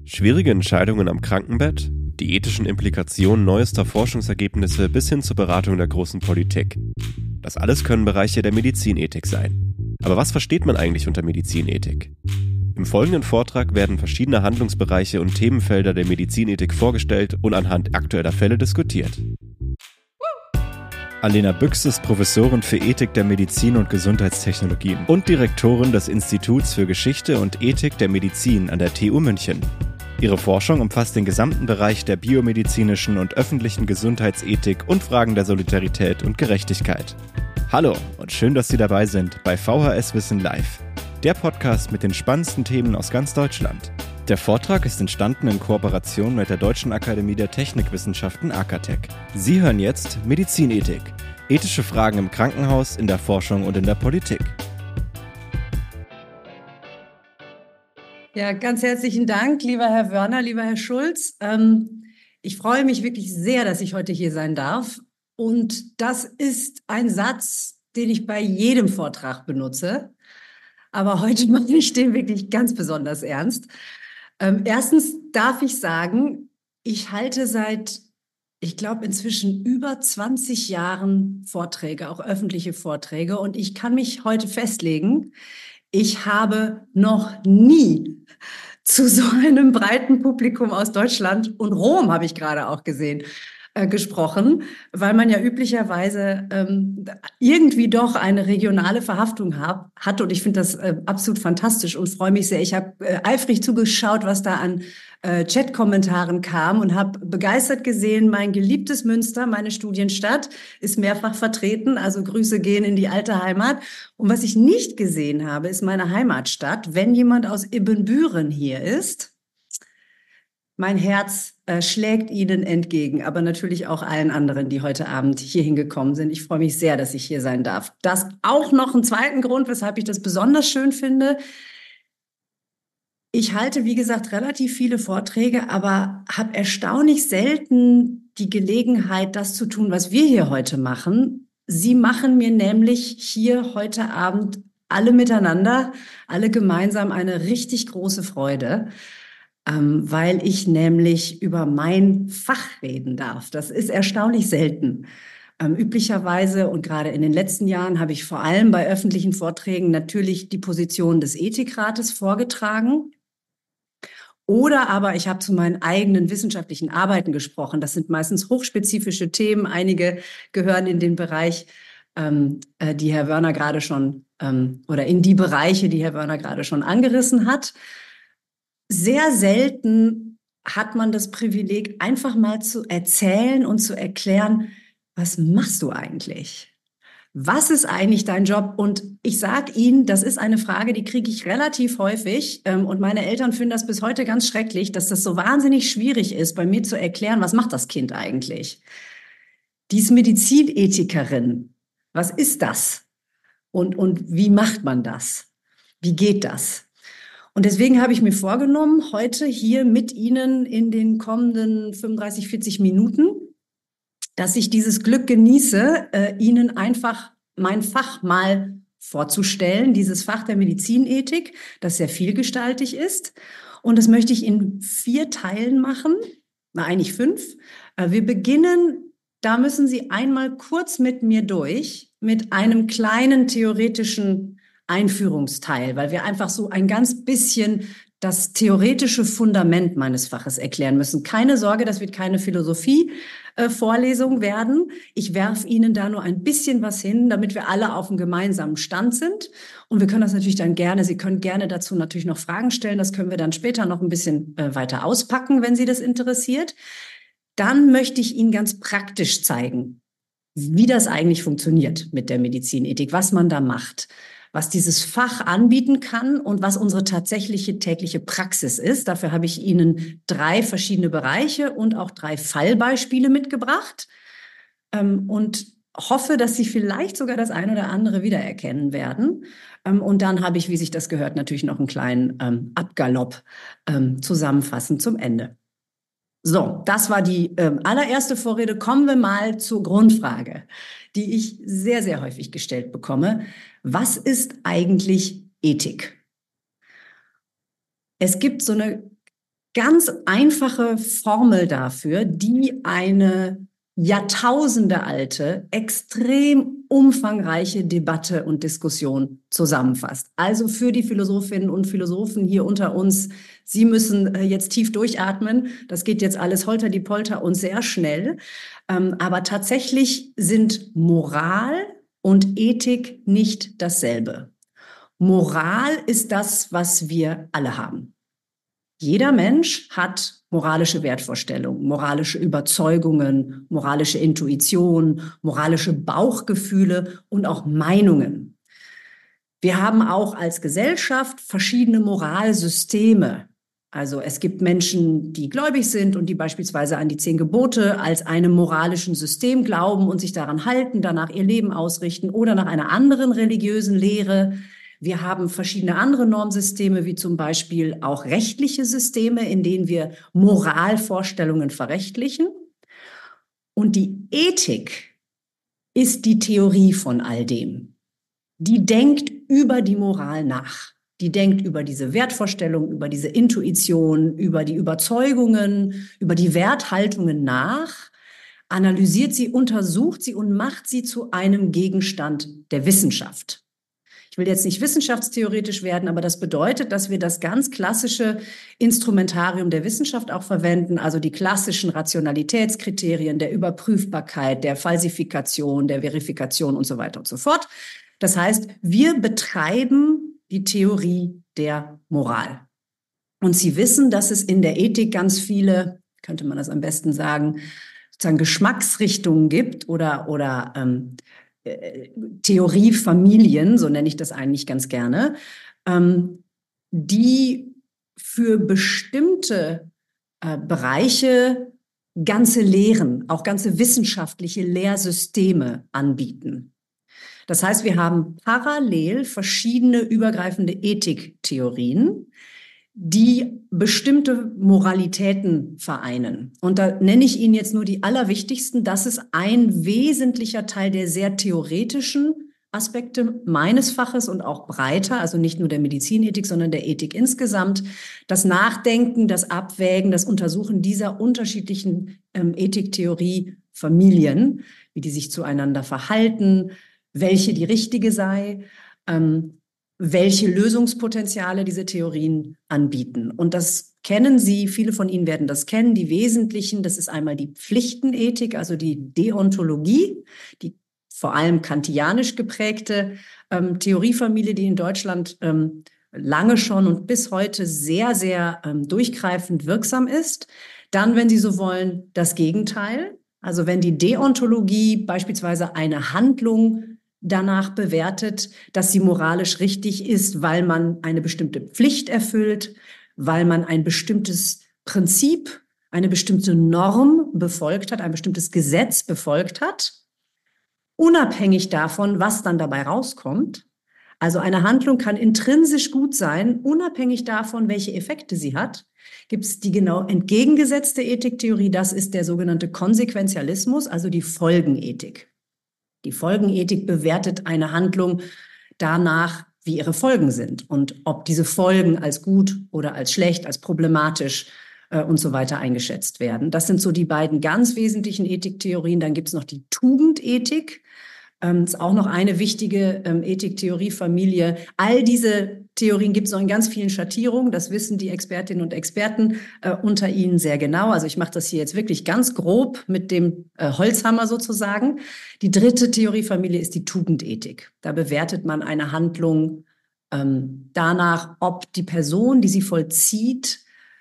Schwierige Entscheidungen am Krankenbett, die ethischen Implikationen neuester Forschungsergebnisse bis hin zur Beratung der großen Politik. Das alles können Bereiche der Medizinethik sein. Aber was versteht man eigentlich unter Medizinethik? Im folgenden Vortrag werden verschiedene Handlungsbereiche und Themenfelder der Medizinethik vorgestellt und anhand aktueller Fälle diskutiert. Alena Büchs ist Professorin für Ethik der Medizin und Gesundheitstechnologien und Direktorin des Instituts für Geschichte und Ethik der Medizin an der TU München. Ihre Forschung umfasst den gesamten Bereich der biomedizinischen und öffentlichen Gesundheitsethik und Fragen der Solidarität und Gerechtigkeit. Hallo und schön, dass Sie dabei sind bei VHS Wissen Live, der Podcast mit den spannendsten Themen aus ganz Deutschland. Der Vortrag ist entstanden in Kooperation mit der Deutschen Akademie der Technikwissenschaften AKTech. Sie hören jetzt Medizinethik, ethische Fragen im Krankenhaus, in der Forschung und in der Politik. Ja, ganz herzlichen Dank, lieber Herr Wörner, lieber Herr Schulz. Ich freue mich wirklich sehr, dass ich heute hier sein darf. Und das ist ein Satz, den ich bei jedem Vortrag benutze. Aber heute mache ich den wirklich ganz besonders ernst. Erstens darf ich sagen, ich halte seit, ich glaube, inzwischen über 20 Jahren Vorträge, auch öffentliche Vorträge. Und ich kann mich heute festlegen, ich habe noch nie zu so einem breiten Publikum aus Deutschland und Rom, habe ich gerade auch gesehen, gesprochen, weil man ja üblicherweise irgendwie doch eine regionale Verhaftung hat. Und ich finde das absolut fantastisch und freue mich sehr. Ich habe eifrig zugeschaut, was da an Chat-Kommentaren kam und habe begeistert gesehen, mein geliebtes Münster, meine Studienstadt, ist mehrfach vertreten. Also Grüße gehen in die alte Heimat. Und was ich nicht gesehen habe, ist meine Heimatstadt. Wenn jemand aus Ibbenbüren hier ist, mein Herz schlägt Ihnen entgegen, aber natürlich auch allen anderen, die heute Abend hier hingekommen sind. Ich freue mich sehr, dass ich hier sein darf. Das auch noch einen zweiten Grund, weshalb ich das besonders schön finde. Ich halte, wie gesagt, relativ viele Vorträge, aber habe erstaunlich selten die Gelegenheit, das zu tun, was wir hier heute machen. Sie machen mir nämlich hier heute Abend alle miteinander, alle gemeinsam eine richtig große Freude, weil ich nämlich über mein Fach reden darf. Das ist erstaunlich selten. Üblicherweise und gerade in den letzten Jahren habe ich vor allem bei öffentlichen Vorträgen natürlich die Position des Ethikrates vorgetragen. Oder aber ich habe zu meinen eigenen wissenschaftlichen Arbeiten gesprochen. Das sind meistens hochspezifische Themen. Einige gehören in den Bereich, die Herr Wörner gerade schon, oder in die Bereiche, die Herr Wörner gerade schon angerissen hat. Sehr selten hat man das Privileg, einfach mal zu erzählen und zu erklären, was machst du eigentlich? Was ist eigentlich dein Job? Und ich sage Ihnen, das ist eine Frage, die kriege ich relativ häufig. Und meine Eltern finden das bis heute ganz schrecklich, dass das so wahnsinnig schwierig ist, bei mir zu erklären, was macht das Kind eigentlich? Die ist Medizinethikerin. Was ist das? Und wie macht man das? Wie geht das? Und deswegen habe ich mir vorgenommen, heute hier mit Ihnen in den kommenden 35, 40 Minuten, dass ich dieses Glück genieße, Ihnen einfach mein Fach mal vorzustellen, dieses Fach der Medizinethik, das sehr vielgestaltig ist. Und das möchte ich in 4 Teilen machen, eigentlich 5. Wir beginnen, da müssen Sie einmal kurz mit mir durch, mit einem kleinen theoretischen Einführungsteil, weil wir einfach so ein ganz bisschen das theoretische Fundament meines Faches erklären müssen. Keine Sorge, das wird keine Philosophie-Vorlesung werden. Ich werfe Ihnen da nur ein bisschen was hin, damit wir alle auf einem gemeinsamen Stand sind. Und wir können das natürlich dann gerne, Sie können gerne dazu natürlich noch Fragen stellen. Das können wir dann später noch ein bisschen weiter auspacken, wenn Sie das interessiert. Dann möchte ich Ihnen ganz praktisch zeigen, wie das eigentlich funktioniert mit der Medizinethik, was man da macht, was dieses Fach anbieten kann und was unsere tatsächliche tägliche Praxis ist. Dafür habe ich Ihnen 3 verschiedene Bereiche und auch 3 Fallbeispiele mitgebracht und hoffe, dass Sie vielleicht sogar das eine oder andere wiedererkennen werden. Und dann habe ich, wie sich das gehört, natürlich noch einen kleinen Abgalopp zusammenfassend zum Ende. So, das war die allererste Vorrede. Kommen wir mal zur Grundfrage, die ich sehr, sehr häufig gestellt bekomme. Was ist eigentlich Ethik? Es gibt so eine ganz einfache Formel dafür, die eine jahrtausendealte, extrem umfangreiche Debatte und Diskussion zusammenfasst. Also für die Philosophinnen und Philosophen hier unter uns, Sie müssen jetzt tief durchatmen. Das geht jetzt alles holter-die-Polter und sehr schnell. Aber tatsächlich sind Moral und Ethik nicht dasselbe. Moral ist das, was wir alle haben. Jeder Mensch hat moralische Wertvorstellungen, moralische Überzeugungen, moralische Intuition, moralische Bauchgefühle und auch Meinungen. Wir haben auch als Gesellschaft verschiedene Moralsysteme. Also es gibt Menschen, die gläubig sind und die beispielsweise an die 10 Gebote als einem moralischen System glauben und sich daran halten, danach ihr Leben ausrichten oder nach einer anderen religiösen Lehre. Wir haben verschiedene andere Normsysteme, wie zum Beispiel auch rechtliche Systeme, in denen wir Moralvorstellungen verrechtlichen. Und die Ethik ist die Theorie von all dem. Die denkt über die Moral nach. Die denkt über diese Wertvorstellung, über diese Intuition, über die Überzeugungen, über die Werthaltungen nach, analysiert sie, untersucht sie und macht sie zu einem Gegenstand der Wissenschaft. Ich will jetzt nicht wissenschaftstheoretisch werden, aber das bedeutet, dass wir das ganz klassische Instrumentarium der Wissenschaft auch verwenden, also die klassischen Rationalitätskriterien der Überprüfbarkeit, der Falsifikation, der Verifikation und so weiter und so fort. Das heißt, wir betreiben die Theorie der Moral. Und Sie wissen, dass es in der Ethik ganz viele, könnte man das am besten sagen, sozusagen Geschmacksrichtungen gibt oder Theoriefamilien, so nenne ich das eigentlich ganz gerne, die für bestimmte Bereiche ganze Lehren, auch ganze wissenschaftliche Lehrsysteme anbieten. Das heißt, wir haben parallel verschiedene übergreifende Ethiktheorien, die bestimmte Moralitäten vereinen. Und da nenne ich Ihnen jetzt nur die allerwichtigsten. Das ist ein wesentlicher Teil der sehr theoretischen Aspekte meines Faches und auch breiter, also nicht nur der Medizinethik, sondern der Ethik insgesamt. Das Nachdenken, das Abwägen, das Untersuchen dieser unterschiedlichen Ethiktheorie-Familien, wie die sich zueinander verhalten, welche die richtige sei, welche Lösungspotenziale diese Theorien anbieten. Und das kennen Sie, viele von Ihnen werden das kennen. Die wesentlichen, das ist einmal die Pflichtenethik, also die Deontologie, die vor allem kantianisch geprägte Theoriefamilie, die in Deutschland lange schon und bis heute sehr, sehr durchgreifend wirksam ist. Dann, wenn Sie so wollen, das Gegenteil. Also wenn die Deontologie beispielsweise eine Handlung danach bewertet, dass sie moralisch richtig ist, weil man eine bestimmte Pflicht erfüllt, weil man ein bestimmtes Prinzip, eine bestimmte Norm befolgt hat, ein bestimmtes Gesetz befolgt hat, unabhängig davon, was dann dabei rauskommt. Also eine Handlung kann intrinsisch gut sein, unabhängig davon, welche Effekte sie hat. Gibt es die genau entgegengesetzte Ethiktheorie, das ist der sogenannte Konsequenzialismus, also die Folgenethik. Die Folgenethik bewertet eine Handlung danach, wie ihre Folgen sind und ob diese Folgen als gut oder als schlecht, als problematisch und so weiter eingeschätzt werden. Das sind so die beiden ganz wesentlichen Ethiktheorien. Dann gibt es noch die Tugendethik. Ist auch noch eine wichtige Ethiktheoriefamilie. All diese Theorien gibt es noch in ganz vielen Schattierungen. Das wissen die Expertinnen und Experten unter Ihnen sehr genau. Also ich mache das hier jetzt wirklich ganz grob mit dem Holzhammer sozusagen. Die dritte Theoriefamilie ist die Tugendethik. Da bewertet man eine Handlung danach, ob die Person, die sie vollzieht,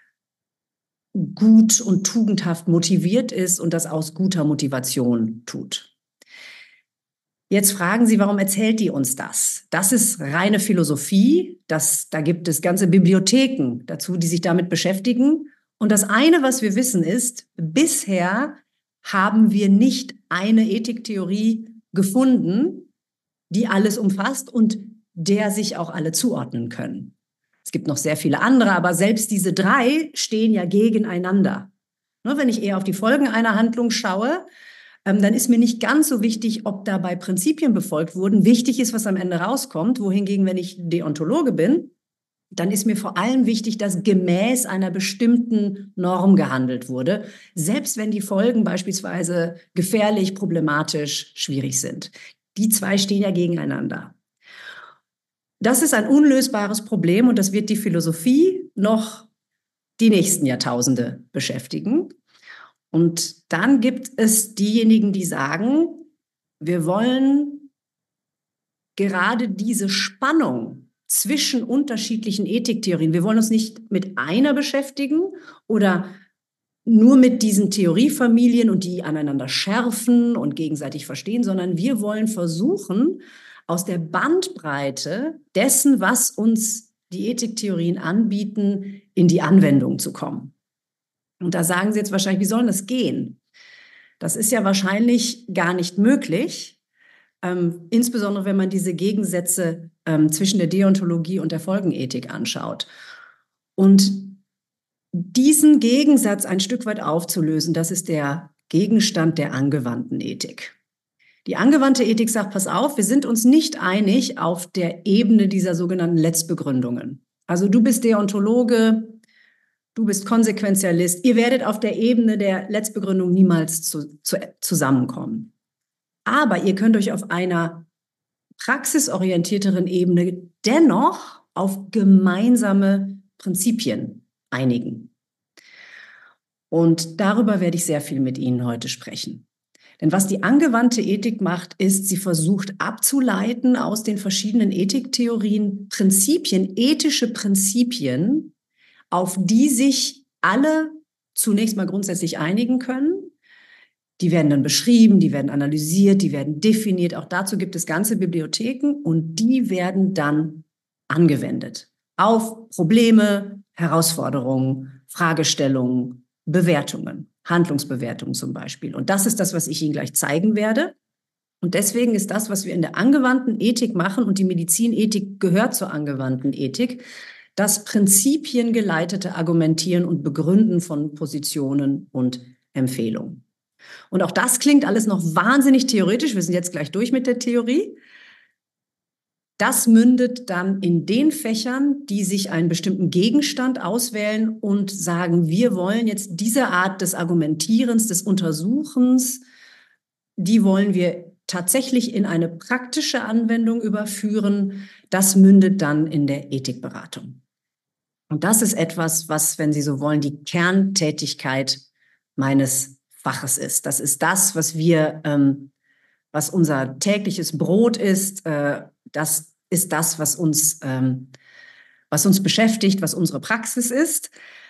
gut und tugendhaft motiviert ist und das aus guter Motivation tut. Jetzt fragen Sie, warum erzählt die uns das? Das ist reine Philosophie. Da gibt es ganze Bibliotheken dazu, die sich damit beschäftigen. Und das eine, was wir wissen, ist, bisher haben wir nicht eine Ethiktheorie gefunden, die alles umfasst und der sich auch alle zuordnen können. Es gibt noch sehr viele andere, aber selbst diese 3 stehen ja gegeneinander. Wenn ich eher auf die Folgen einer Handlung schaue, dann ist mir nicht ganz so wichtig, ob dabei Prinzipien befolgt wurden. Wichtig ist, was am Ende rauskommt. Wohingegen, wenn ich Deontologe bin, dann ist mir vor allem wichtig, dass gemäß einer bestimmten Norm gehandelt wurde, selbst wenn die Folgen beispielsweise gefährlich, problematisch, schwierig sind. Die zwei stehen ja gegeneinander. Das ist ein unlösbares Problem und das wird die Philosophie noch die nächsten Jahrtausende beschäftigen. Und dann gibt es diejenigen, die sagen, wir wollen gerade diese Spannung zwischen unterschiedlichen Ethiktheorien, wir wollen uns nicht mit einer beschäftigen oder nur mit diesen Theoriefamilien und die aneinander schärfen und gegenseitig verstehen, sondern wir wollen versuchen, aus der Bandbreite dessen, was uns die Ethiktheorien anbieten, in die Anwendung zu kommen. Und da sagen Sie jetzt wahrscheinlich, wie soll das gehen? Das ist ja wahrscheinlich gar nicht möglich, insbesondere wenn man diese Gegensätze zwischen der Deontologie und der Folgenethik anschaut. Und diesen Gegensatz ein Stück weit aufzulösen, das ist der Gegenstand der angewandten Ethik. Die angewandte Ethik sagt, pass auf, wir sind uns nicht einig auf der Ebene dieser sogenannten Letztbegründungen. Also du bist Deontologe, du bist Konsequenzialist, ihr werdet auf der Ebene der Letztbegründung niemals zusammenkommen. Aber ihr könnt euch auf einer praxisorientierteren Ebene dennoch auf gemeinsame Prinzipien einigen. Und darüber werde ich sehr viel mit Ihnen heute sprechen. Denn was die angewandte Ethik macht, ist, sie versucht abzuleiten aus den verschiedenen Ethiktheorien Prinzipien, ethische Prinzipien, auf die sich alle zunächst mal grundsätzlich einigen können. Die werden dann beschrieben, die werden analysiert, die werden definiert. Auch dazu gibt es ganze Bibliotheken und die werden dann angewendet auf Probleme, Herausforderungen, Fragestellungen, Bewertungen, Handlungsbewertungen zum Beispiel. Und das ist das, was ich Ihnen gleich zeigen werde. Und deswegen ist das, was wir in der angewandten Ethik machen, und die Medizinethik gehört zur angewandten Ethik, das prinzipiengeleitete Argumentieren und Begründen von Positionen und Empfehlungen. Und auch das klingt alles noch wahnsinnig theoretisch. Wir sind jetzt gleich durch mit der Theorie. Das mündet dann in den Fächern, die sich einen bestimmten Gegenstand auswählen und sagen, wir wollen jetzt diese Art des Argumentierens, des Untersuchens, die wollen wir tatsächlich in eine praktische Anwendung überführen. Das mündet dann in der Ethikberatung. Und das ist etwas, was, wenn Sie so wollen, die Kerntätigkeit meines Faches ist. Das ist das, was was unser tägliches Brot ist. Das ist das, was uns beschäftigt, was unsere Praxis ist.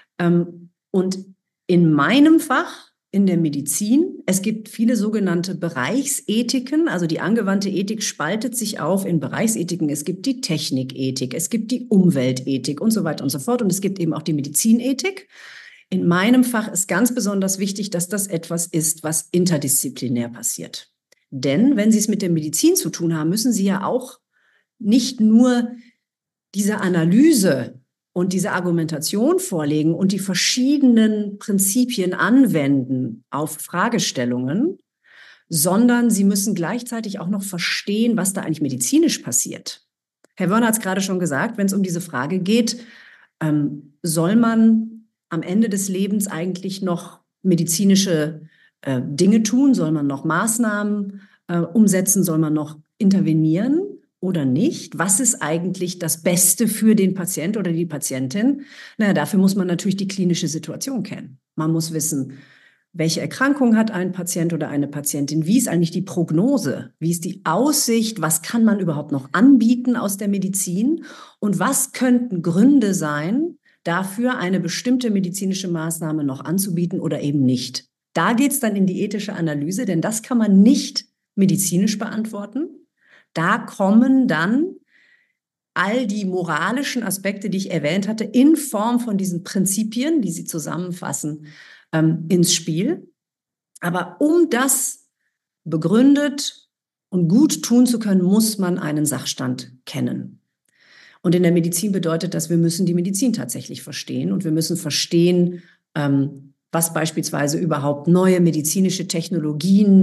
Und in meinem Fach, in der Medizin, es gibt viele sogenannte Bereichsethiken. Also die angewandte Ethik spaltet sich auf in Bereichsethiken. Es gibt die Technikethik, es gibt die Umweltethik und so weiter und so fort. Und es gibt eben auch die Medizinethik. In meinem Fach ist ganz besonders wichtig, dass das etwas ist, was interdisziplinär passiert. Denn wenn Sie es mit der Medizin zu tun haben, müssen Sie ja auch nicht nur diese Analyse und diese Argumentation vorlegen und die verschiedenen Prinzipien anwenden auf Fragestellungen, sondern Sie müssen gleichzeitig auch noch verstehen, was da eigentlich medizinisch passiert. Herr Wörner hat es gerade schon gesagt, wenn es um diese Frage geht, soll man am Ende des Lebens eigentlich noch medizinische Dinge tun? Soll man noch Maßnahmen umsetzen? Soll man noch intervenieren oder nicht? Was ist eigentlich das Beste für den Patient oder die Patientin? Naja, dafür muss man natürlich die klinische Situation kennen. Man muss wissen, welche Erkrankung hat ein Patient oder eine Patientin? Wie ist eigentlich die Prognose? Wie ist die Aussicht? Was kann man überhaupt noch anbieten aus der Medizin? Und was könnten Gründe sein, dafür eine bestimmte medizinische Maßnahme noch anzubieten oder eben nicht? Da geht es dann in die ethische Analyse, denn das kann man nicht medizinisch beantworten. Da kommen dann all die moralischen Aspekte, die ich erwähnt hatte, in Form von diesen Prinzipien, die Sie zusammenfassen, ins Spiel. Aber um das begründet und gut tun zu können, muss man einen Sachstand kennen. Und in der Medizin bedeutet das, wir müssen die Medizin tatsächlich verstehen und wir müssen verstehen, was beispielsweise überhaupt neue medizinische Technologien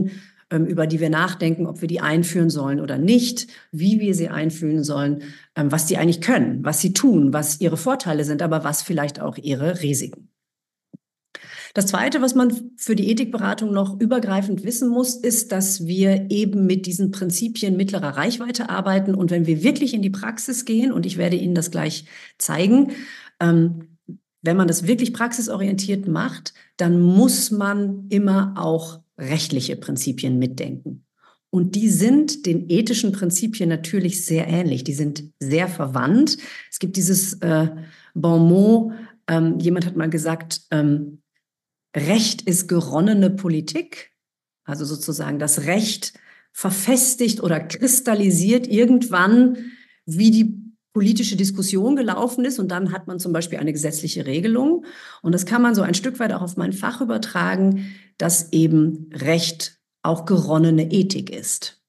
über die wir nachdenken, ob wir die einführen sollen oder nicht, wie wir sie einführen sollen, was die eigentlich können, was sie tun, was ihre Vorteile sind, aber was vielleicht auch ihre Risiken. Das Zweite, was man für die Ethikberatung noch übergreifend wissen muss, ist, dass wir eben mit diesen Prinzipien mittlerer Reichweite arbeiten. Und wenn wir wirklich in die Praxis gehen, und ich werde Ihnen das gleich zeigen, wenn man das wirklich praxisorientiert macht, dann muss man immer auch rechtliche Prinzipien mitdenken. Und die sind den ethischen Prinzipien natürlich sehr ähnlich. Die sind sehr verwandt. Es gibt dieses Bonmot, jemand hat mal gesagt, Recht ist geronnene Politik, also sozusagen das Recht verfestigt oder kristallisiert irgendwann, wie die politische Diskussion gelaufen ist, und dann hat man zum Beispiel eine gesetzliche Regelung, und das kann man so ein Stück weit auch auf mein Fach übertragen, dass eben Recht auch geronnene Ethik ist.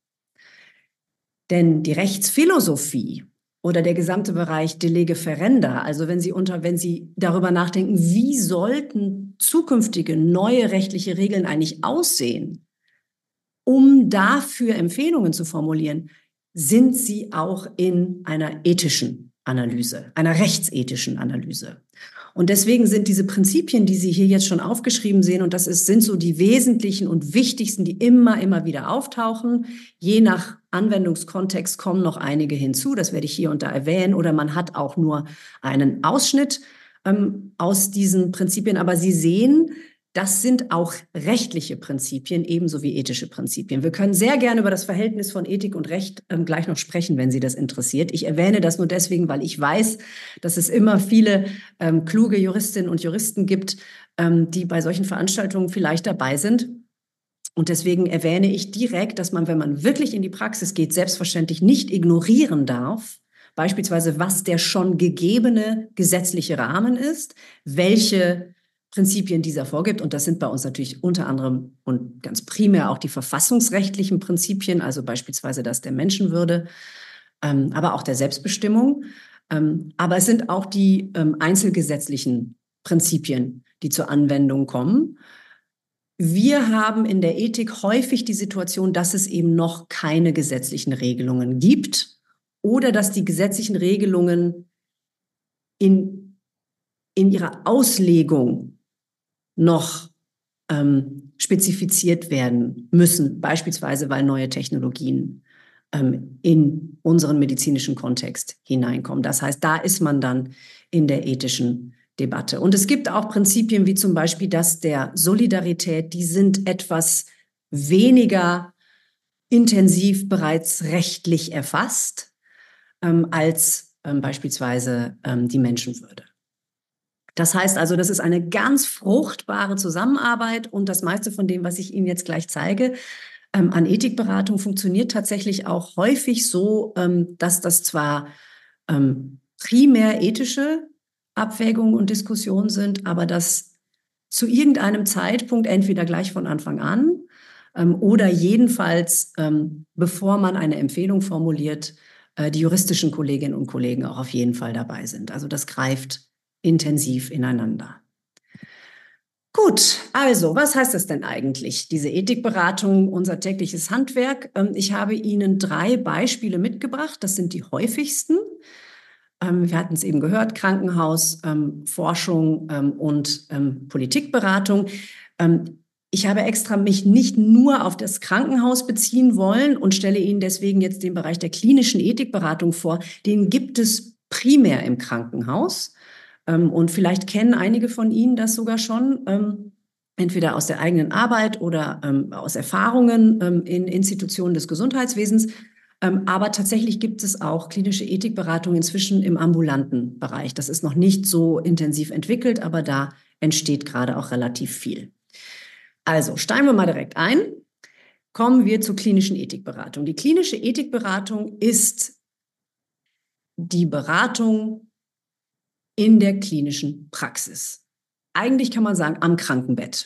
Denn die Rechtsphilosophie oder der gesamte Bereich de lege ferenda, also wenn Sie darüber nachdenken, wie sollten zukünftige neue rechtliche Regeln eigentlich aussehen, um dafür Empfehlungen zu formulieren, sind sie auch in einer ethischen Analyse, einer rechtsethischen Analyse. Und deswegen sind diese Prinzipien, die Sie hier jetzt schon aufgeschrieben sehen, und sind so die wesentlichen und wichtigsten, die immer wieder auftauchen. Je nach Anwendungskontext kommen noch einige hinzu, das werde ich hier und da erwähnen, oder man hat auch nur einen Ausschnitt aus diesen Prinzipien. Aber Sie sehen, das sind auch rechtliche Prinzipien, ebenso wie ethische Prinzipien. Wir können sehr gerne über das Verhältnis von Ethik und Recht gleich noch sprechen, wenn Sie das interessiert. Ich erwähne das nur deswegen, weil ich weiß, dass es immer viele kluge Juristinnen und Juristen gibt, die bei solchen Veranstaltungen vielleicht dabei sind. Und deswegen erwähne ich direkt, dass man, wenn man wirklich in die Praxis geht, selbstverständlich nicht ignorieren darf, beispielsweise was der schon gegebene gesetzliche Rahmen ist, welche Prinzipien dieser vorgibt. Und das sind bei uns natürlich unter anderem und ganz primär auch die verfassungsrechtlichen Prinzipien, also beispielsweise das der Menschenwürde, aber auch der Selbstbestimmung. Aber es sind auch die einzelgesetzlichen Prinzipien, die zur Anwendung kommen. Wir haben in der Ethik häufig die Situation, dass es eben noch keine gesetzlichen Regelungen gibt oder dass die gesetzlichen Regelungen in ihrer Auslegung noch spezifiziert werden müssen, beispielsweise weil neue Technologien in unseren medizinischen Kontext hineinkommen. Das heißt, da ist man dann in der ethischen Debatte. Und es gibt auch Prinzipien wie zum Beispiel das der Solidarität, die sind etwas weniger intensiv bereits rechtlich erfasst als beispielsweise die Menschenwürde. Das heißt also, das ist eine ganz fruchtbare Zusammenarbeit, und das meiste von dem, was ich Ihnen jetzt gleich zeige, an Ethikberatung funktioniert tatsächlich auch häufig so, dass das zwar primär ethische Abwägungen und Diskussionen sind, aber dass zu irgendeinem Zeitpunkt, entweder gleich von Anfang an oder jedenfalls, bevor man eine Empfehlung formuliert, die juristischen Kolleginnen und Kollegen auch auf jeden Fall dabei sind. Also das greift intensiv ineinander. Gut, also was heißt das denn eigentlich, diese Ethikberatung, unser tägliches Handwerk? Ich habe Ihnen 3 Beispiele mitgebracht, das sind die häufigsten. Wir hatten es eben gehört, Krankenhaus, Forschung und Politikberatung. Ich habe extra mich nicht nur auf das Krankenhaus beziehen wollen und stelle Ihnen deswegen jetzt den Bereich der klinischen Ethikberatung vor. Den gibt es primär im Krankenhaus. Und vielleicht kennen einige von Ihnen das sogar schon, entweder aus der eigenen Arbeit oder aus Erfahrungen in Institutionen des Gesundheitswesens. Aber tatsächlich gibt es auch klinische Ethikberatung inzwischen im ambulanten Bereich. Das ist noch nicht so intensiv entwickelt, aber da entsteht gerade auch relativ viel. Also steigen wir mal direkt ein. Kommen wir zur klinischen Ethikberatung. Die klinische Ethikberatung ist die Beratung in der klinischen Praxis. Eigentlich kann man sagen, am Krankenbett.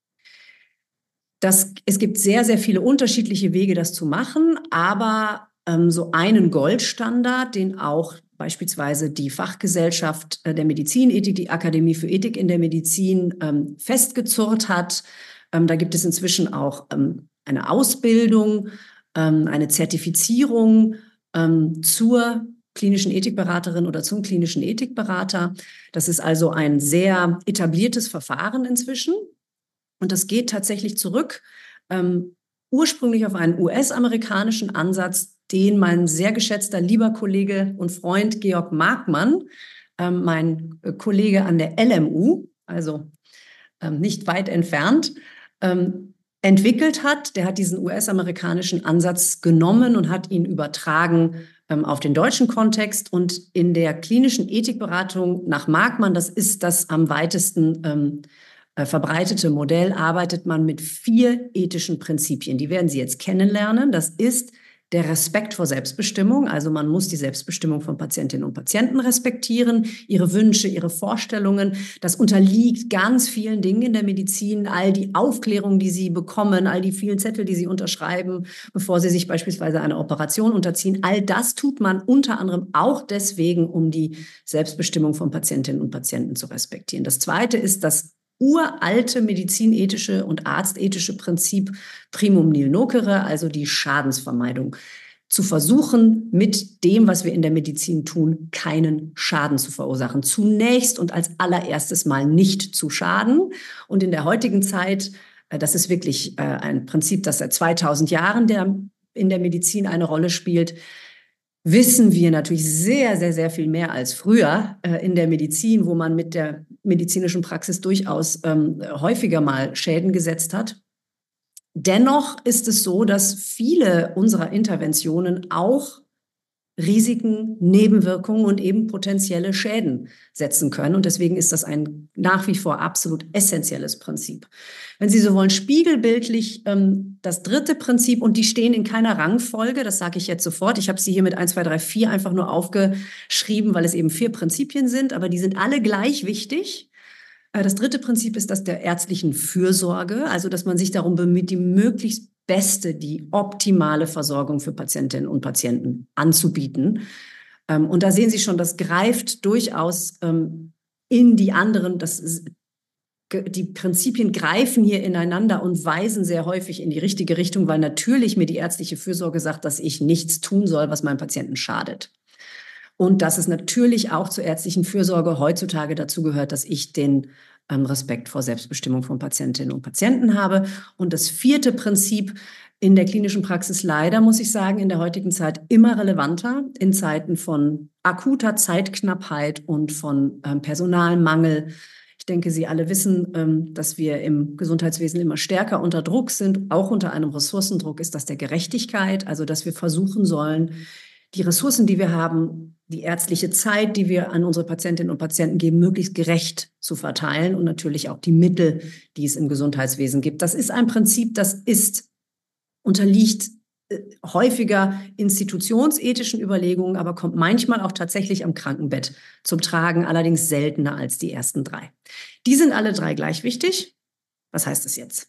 Es gibt sehr, sehr viele unterschiedliche Wege, das zu machen, aber so einen Goldstandard, den auch beispielsweise die Fachgesellschaft der Medizinethik, die Akademie für Ethik in der Medizin festgezurrt hat. Da gibt es inzwischen auch eine Ausbildung, eine Zertifizierung zur klinischen Ethikberaterin oder zum klinischen Ethikberater. Das ist also ein sehr etabliertes Verfahren inzwischen. Und das geht tatsächlich zurück, ursprünglich auf einen US-amerikanischen Ansatz, den mein sehr geschätzter, lieber Kollege und Freund Georg Markmann, mein Kollege an der LMU, also nicht weit entfernt, entwickelt hat. Der hat diesen US-amerikanischen Ansatz genommen und hat ihn übertragen auf den deutschen Kontext. Und in der klinischen Ethikberatung nach Markmann, das ist das am weitesten verbreitete Modell, arbeitet man mit 4 ethischen Prinzipien. Die werden Sie jetzt kennenlernen. Das ist der Respekt vor Selbstbestimmung. Also man muss die Selbstbestimmung von Patientinnen und Patienten respektieren, ihre Wünsche, ihre Vorstellungen. Das unterliegt ganz vielen Dingen in der Medizin. All die Aufklärung, die sie bekommen, all die vielen Zettel, die sie unterschreiben, bevor sie sich beispielsweise einer Operation unterziehen. All das tut man unter anderem auch deswegen, um die Selbstbestimmung von Patientinnen und Patienten zu respektieren. Das Zweite ist das uralte medizinethische und arztethische Prinzip primum nil nocere, also die Schadensvermeidung. Zu versuchen, mit dem, was wir in der Medizin tun, keinen Schaden zu verursachen. Zunächst und als allererstes mal nicht zu schaden. Und in der heutigen Zeit, das ist wirklich ein Prinzip, das seit 2000 Jahren in der Medizin eine Rolle spielt, wissen wir natürlich sehr, sehr, sehr viel mehr als früher in der Medizin, wo man mit der medizinischen Praxis durchaus häufiger mal Schäden gesetzt hat. Dennoch ist es so, dass viele unserer Interventionen auch Risiken, Nebenwirkungen und eben potenzielle Schäden setzen können. Und deswegen ist das ein nach wie vor absolut essentielles Prinzip. Wenn Sie so wollen, spiegelbildlich das dritte Prinzip, und die stehen in keiner Rangfolge, das sage ich jetzt sofort. Ich habe sie hier mit 1, 2, 3, 4 einfach nur aufgeschrieben, weil es eben 4 Prinzipien sind, aber die sind alle gleich wichtig. Das dritte Prinzip ist das der ärztlichen Fürsorge, also dass man sich darum bemüht, die möglichst beste, die optimale Versorgung für Patientinnen und Patienten anzubieten. Und da sehen Sie schon, das greift durchaus in die anderen, die Prinzipien greifen hier ineinander und weisen sehr häufig in die richtige Richtung, weil natürlich mir die ärztliche Fürsorge sagt, dass ich nichts tun soll, was meinem Patienten schadet. Und dass es natürlich auch zur ärztlichen Fürsorge heutzutage dazu gehört, dass ich den Respekt vor Selbstbestimmung von Patientinnen und Patienten habe. Und das vierte Prinzip in der klinischen Praxis leider, muss ich sagen, in der heutigen Zeit immer relevanter, in Zeiten von akuter Zeitknappheit und von Personalmangel. Ich denke, Sie alle wissen, dass wir im Gesundheitswesen immer stärker unter Druck sind. Auch unter einem Ressourcendruck ist das der Gerechtigkeit, also dass wir versuchen sollen, die Ressourcen, die wir haben, die ärztliche Zeit, die wir an unsere Patientinnen und Patienten geben, möglichst gerecht zu verteilen und natürlich auch die Mittel, die es im Gesundheitswesen gibt. Das ist ein Prinzip, das unterliegt häufiger institutionsethischen Überlegungen, aber kommt manchmal auch tatsächlich am Krankenbett zum Tragen, allerdings seltener als die ersten 3. Die sind alle 3 gleich wichtig. Was heißt das jetzt?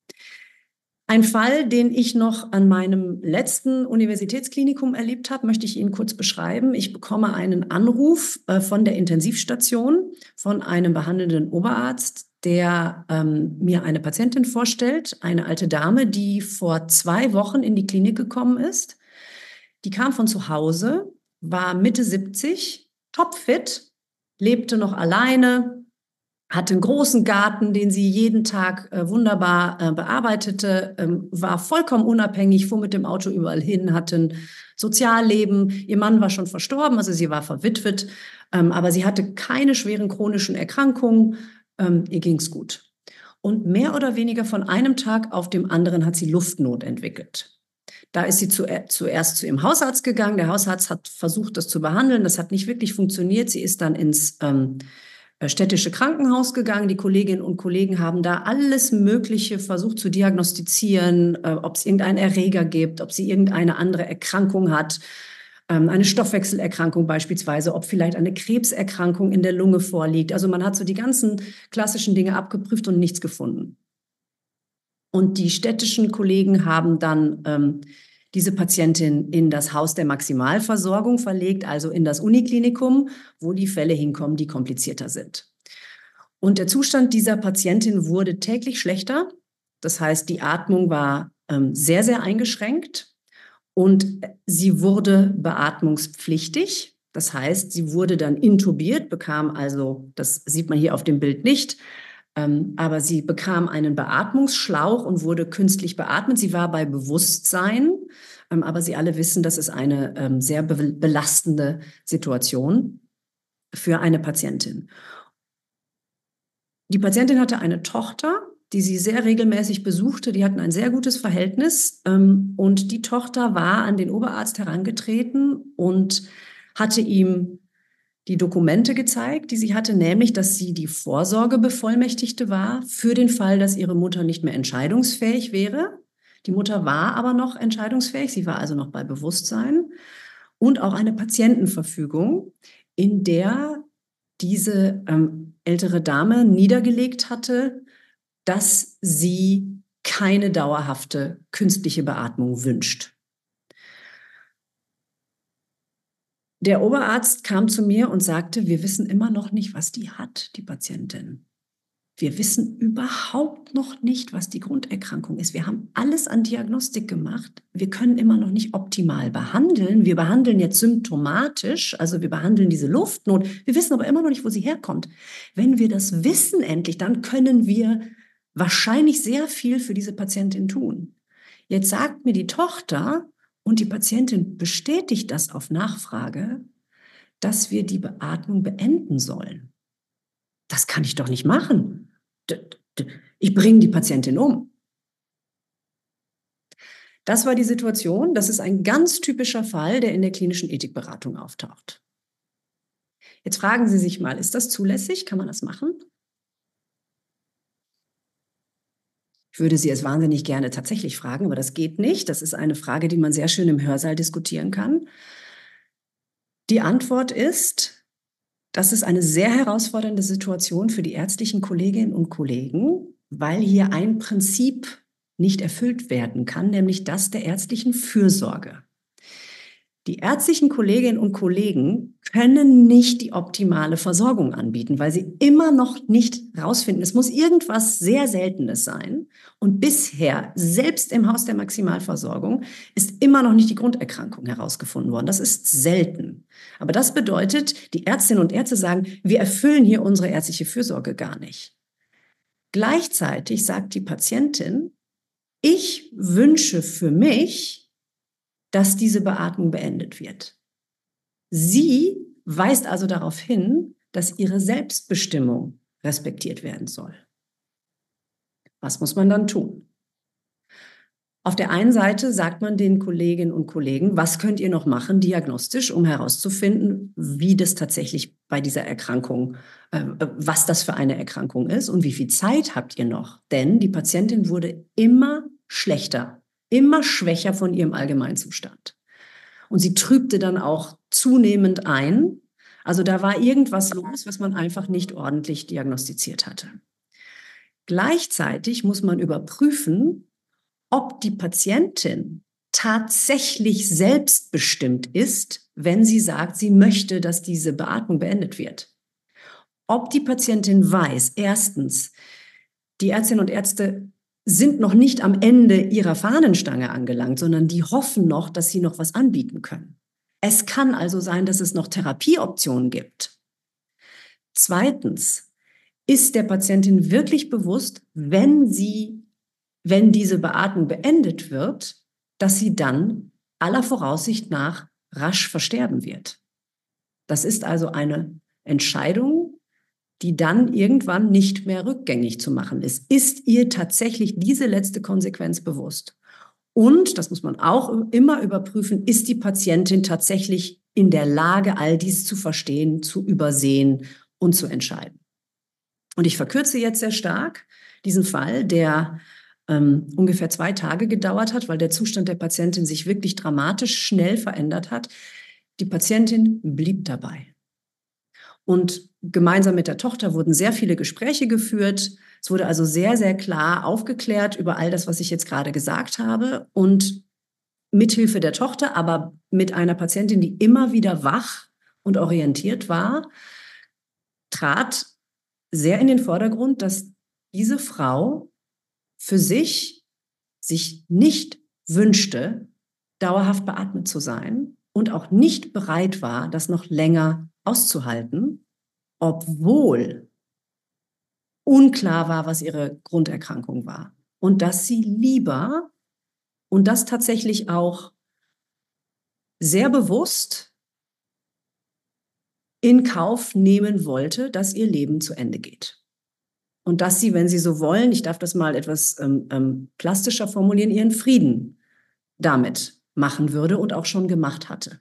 Ein Fall, den ich noch an meinem letzten Universitätsklinikum erlebt habe, möchte ich Ihnen kurz beschreiben. Ich bekomme einen Anruf von der Intensivstation von einem behandelnden Oberarzt, der mir eine Patientin vorstellt, eine alte Dame, die vor 2 Wochen in die Klinik gekommen ist. Die kam von zu Hause, war Mitte 70, topfit, lebte noch alleine, hatte einen großen Garten, den sie jeden Tag wunderbar bearbeitete, war vollkommen unabhängig, fuhr mit dem Auto überall hin, hatte ein Sozialleben. Ihr Mann war schon verstorben, also sie war verwitwet, aber sie hatte keine schweren chronischen Erkrankungen. Ihr ging's gut. Und mehr oder weniger von einem Tag auf dem anderen hat sie Luftnot entwickelt. Da ist sie zuerst zu ihrem Hausarzt gegangen. Der Hausarzt hat versucht, das zu behandeln. Das hat nicht wirklich funktioniert. Sie ist dann ins städtische Krankenhaus gegangen. Die Kolleginnen und Kollegen haben da alles Mögliche versucht zu diagnostizieren, ob es irgendeinen Erreger gibt, ob sie irgendeine andere Erkrankung hat, eine Stoffwechselerkrankung beispielsweise, ob vielleicht eine Krebserkrankung in der Lunge vorliegt. Also man hat so die ganzen klassischen Dinge abgeprüft und nichts gefunden. Und die städtischen Kollegen haben dann diese Patientin in das Haus der Maximalversorgung verlegt, also in das Uniklinikum, wo die Fälle hinkommen, die komplizierter sind. Und der Zustand dieser Patientin wurde täglich schlechter. Das heißt, die Atmung war sehr, sehr eingeschränkt und sie wurde beatmungspflichtig. Das heißt, sie wurde dann intubiert, bekam also, das sieht man hier auf dem Bild nicht, aber sie bekam einen Beatmungsschlauch und wurde künstlich beatmet. Sie war bei Bewusstsein, aber Sie alle wissen, das ist eine sehr belastende Situation für eine Patientin. Die Patientin hatte eine Tochter, die sie sehr regelmäßig besuchte. Die hatten ein sehr gutes Verhältnis. Und die Tochter war an den Oberarzt herangetreten und hatte ihm die Dokumente gezeigt, die sie hatte, nämlich, dass sie die Vorsorgebevollmächtigte war für den Fall, dass ihre Mutter nicht mehr entscheidungsfähig wäre. Die Mutter war aber noch entscheidungsfähig, sie war also noch bei Bewusstsein. Und auch eine Patientenverfügung, in der diese ältere Dame niedergelegt hatte, dass sie keine dauerhafte künstliche Beatmung wünscht. Der Oberarzt kam zu mir und sagte, wir wissen immer noch nicht, was die hat, die Patientin. Wir wissen überhaupt noch nicht, was die Grunderkrankung ist. Wir haben alles an Diagnostik gemacht. Wir können immer noch nicht optimal behandeln. Wir behandeln jetzt symptomatisch, also wir behandeln diese Luftnot. Wir wissen aber immer noch nicht, wo sie herkommt. Wenn wir das wissen endlich, dann können wir wahrscheinlich sehr viel für diese Patientin tun. Jetzt sagt mir die Tochter, und die Patientin bestätigt das auf Nachfrage, dass wir die Beatmung beenden sollen. Das kann ich doch nicht machen. Ich bringe die Patientin um. Das war die Situation. Das ist ein ganz typischer Fall, der in der klinischen Ethikberatung auftaucht. Jetzt fragen Sie sich mal, ist das zulässig? Kann man das machen? Ich würde Sie es wahnsinnig gerne tatsächlich fragen, aber das geht nicht. Das ist eine Frage, die man sehr schön im Hörsaal diskutieren kann. Die Antwort ist, das ist eine sehr herausfordernde Situation für die ärztlichen Kolleginnen und Kollegen, weil hier ein Prinzip nicht erfüllt werden kann, nämlich das der ärztlichen Fürsorge. Die ärztlichen Kolleginnen und Kollegen können nicht die optimale Versorgung anbieten, weil sie immer noch nicht rausfinden, es muss irgendwas sehr Seltenes sein. Und bisher, selbst im Haus der Maximalversorgung, ist immer noch nicht die Grunderkrankung herausgefunden worden. Das ist selten. Aber das bedeutet, die Ärztinnen und Ärzte sagen, wir erfüllen hier unsere ärztliche Fürsorge gar nicht. Gleichzeitig sagt die Patientin, ich wünsche für mich, dass diese Beatmung beendet wird. Sie weist also darauf hin, dass ihre Selbstbestimmung respektiert werden soll. Was muss man dann tun? Auf der einen Seite sagt man den Kolleginnen und Kollegen, was könnt ihr noch machen diagnostisch, um herauszufinden, wie das tatsächlich bei dieser Erkrankung, was das für eine Erkrankung ist und wie viel Zeit habt ihr noch? Denn die Patientin wurde immer schlechter, immer schwächer von ihrem Allgemeinzustand. Und sie trübte dann auch zunehmend ein. Also da war irgendwas los, was man einfach nicht ordentlich diagnostiziert hatte. Gleichzeitig muss man überprüfen, ob die Patientin tatsächlich selbstbestimmt ist, wenn sie sagt, sie möchte, dass diese Beatmung beendet wird. Ob die Patientin weiß, erstens, die Ärztinnen und Ärzte sind noch nicht am Ende ihrer Fahnenstange angelangt, sondern die hoffen noch, dass sie noch was anbieten können. Es kann also sein, dass es noch Therapieoptionen gibt. Zweitens, ist der Patientin wirklich bewusst, wenn diese Beatmung beendet wird, dass sie dann aller Voraussicht nach rasch versterben wird. Das ist also eine Entscheidung, die dann irgendwann nicht mehr rückgängig zu machen ist. Ist ihr tatsächlich diese letzte Konsequenz bewusst? Und, das muss man auch immer überprüfen, ist die Patientin tatsächlich in der Lage, all dies zu verstehen, zu übersehen und zu entscheiden? Und ich verkürze jetzt sehr stark diesen Fall, der ungefähr 2 Tage gedauert hat, weil der Zustand der Patientin sich wirklich dramatisch schnell verändert hat. Die Patientin blieb dabei. Und gemeinsam mit der Tochter wurden sehr viele Gespräche geführt. Es wurde also sehr, sehr klar aufgeklärt über all das, was ich jetzt gerade gesagt habe. Und mithilfe der Tochter, aber mit einer Patientin, die immer wieder wach und orientiert war, trat sehr in den Vordergrund, dass diese Frau für sich sich nicht wünschte, dauerhaft beatmet zu sein und auch nicht bereit war, das noch länger auszuhalten, obwohl unklar war, was ihre Grunderkrankung war. Und dass sie lieber und das tatsächlich auch sehr bewusst in Kauf nehmen wollte, dass ihr Leben zu Ende geht. Und dass sie, wenn Sie so wollen, ich darf das mal etwas plastischer formulieren, ihren Frieden damit machen würde und auch schon gemacht hatte.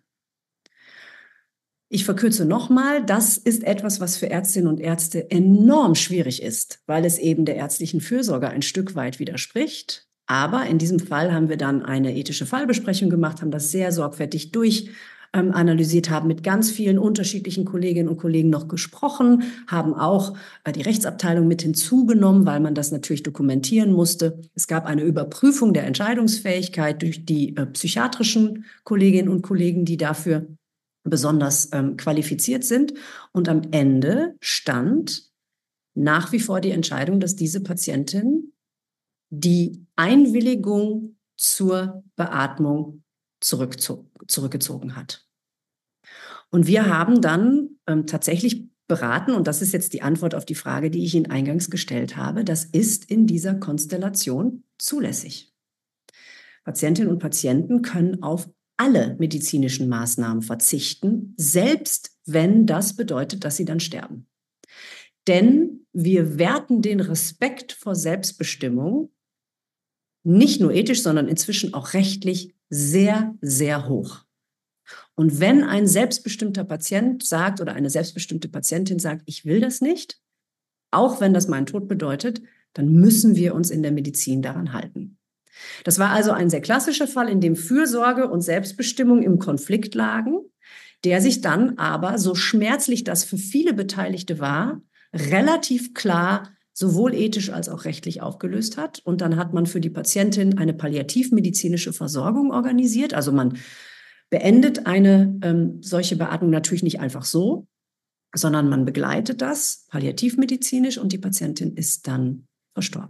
Ich verkürze nochmal, das ist etwas, was für Ärztinnen und Ärzte enorm schwierig ist, weil es eben der ärztlichen Fürsorge ein Stück weit widerspricht. Aber in diesem Fall haben wir dann eine ethische Fallbesprechung gemacht, haben das sehr sorgfältig analysiert, haben mit ganz vielen unterschiedlichen Kolleginnen und Kollegen noch gesprochen, haben auch die Rechtsabteilung mit hinzugenommen, weil man das natürlich dokumentieren musste. Es gab eine Überprüfung der Entscheidungsfähigkeit durch die psychiatrischen Kolleginnen und Kollegen, die dafür besonders qualifiziert sind. Und am Ende stand nach wie vor die Entscheidung, dass diese Patientin die Einwilligung zur Beatmung zurückgezogen hat. Und wir haben dann tatsächlich beraten, und das ist jetzt die Antwort auf die Frage, die ich Ihnen eingangs gestellt habe, das ist in dieser Konstellation zulässig. Patientinnen und Patienten können auf alle medizinischen Maßnahmen verzichten, selbst wenn das bedeutet, dass sie dann sterben. Denn wir werten den Respekt vor Selbstbestimmung nicht nur ethisch, sondern inzwischen auch rechtlich sehr, sehr hoch. Und wenn ein selbstbestimmter Patient sagt oder eine selbstbestimmte Patientin sagt, ich will das nicht, auch wenn das meinen Tod bedeutet, dann müssen wir uns in der Medizin daran halten. Das war also ein sehr klassischer Fall, in dem Fürsorge und Selbstbestimmung im Konflikt lagen, der sich dann aber, so schmerzlich das für viele Beteiligte war, relativ klar sowohl ethisch als auch rechtlich aufgelöst hat. Und dann hat man für die Patientin eine palliativmedizinische Versorgung organisiert. Also man beendet eine solche Beatmung natürlich nicht einfach so, sondern man begleitet das palliativmedizinisch und die Patientin ist dann verstorben.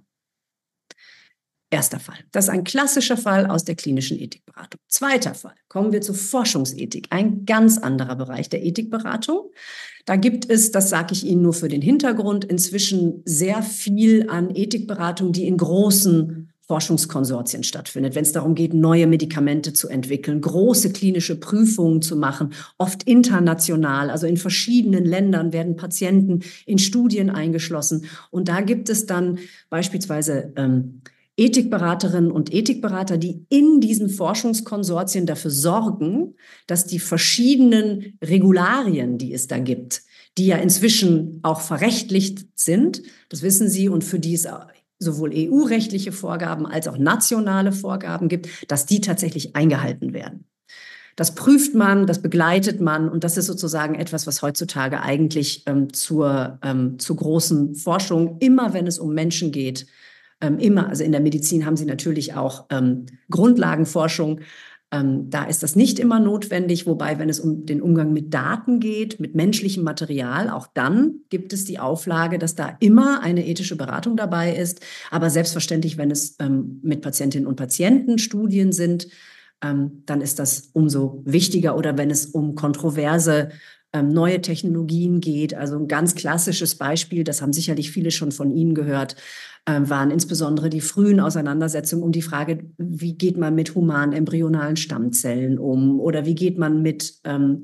Erster Fall. Das ist ein klassischer Fall aus der klinischen Ethikberatung. Zweiter Fall. Kommen wir zur Forschungsethik. Ein ganz anderer Bereich der Ethikberatung. Da gibt es, das sage ich Ihnen nur für den Hintergrund, inzwischen sehr viel an Ethikberatung, die in großen Forschungskonsortien stattfindet, wenn es darum geht, neue Medikamente zu entwickeln, große klinische Prüfungen zu machen, oft international, also in verschiedenen Ländern werden Patienten in Studien eingeschlossen. Und da gibt es dann beispielsweise Ethikberaterinnen und Ethikberater, die in diesen Forschungskonsortien dafür sorgen, dass die verschiedenen Regularien, die es da gibt, die ja inzwischen auch verrechtlicht sind, das wissen Sie, und für die es sowohl EU-rechtliche Vorgaben als auch nationale Vorgaben gibt, dass die tatsächlich eingehalten werden. Das prüft man, das begleitet man und das ist sozusagen etwas, was heutzutage eigentlich zur großen Forschung, immer wenn es um Menschen geht, also in der Medizin haben Sie natürlich auch Grundlagenforschung. Da ist das nicht immer notwendig, wobei, wenn es um den Umgang mit Daten geht, mit menschlichem Material, auch dann gibt es die Auflage, dass da immer eine ethische Beratung dabei ist. Aber selbstverständlich, wenn es mit Patientinnen und Patienten Studien sind, dann ist das umso wichtiger. Oder wenn es um kontroverse neue Technologien geht. Also ein ganz klassisches Beispiel, das haben sicherlich viele schon von Ihnen gehört, waren insbesondere die frühen Auseinandersetzungen um die Frage, wie geht man mit humanen embryonalen Stammzellen um oder wie geht man mit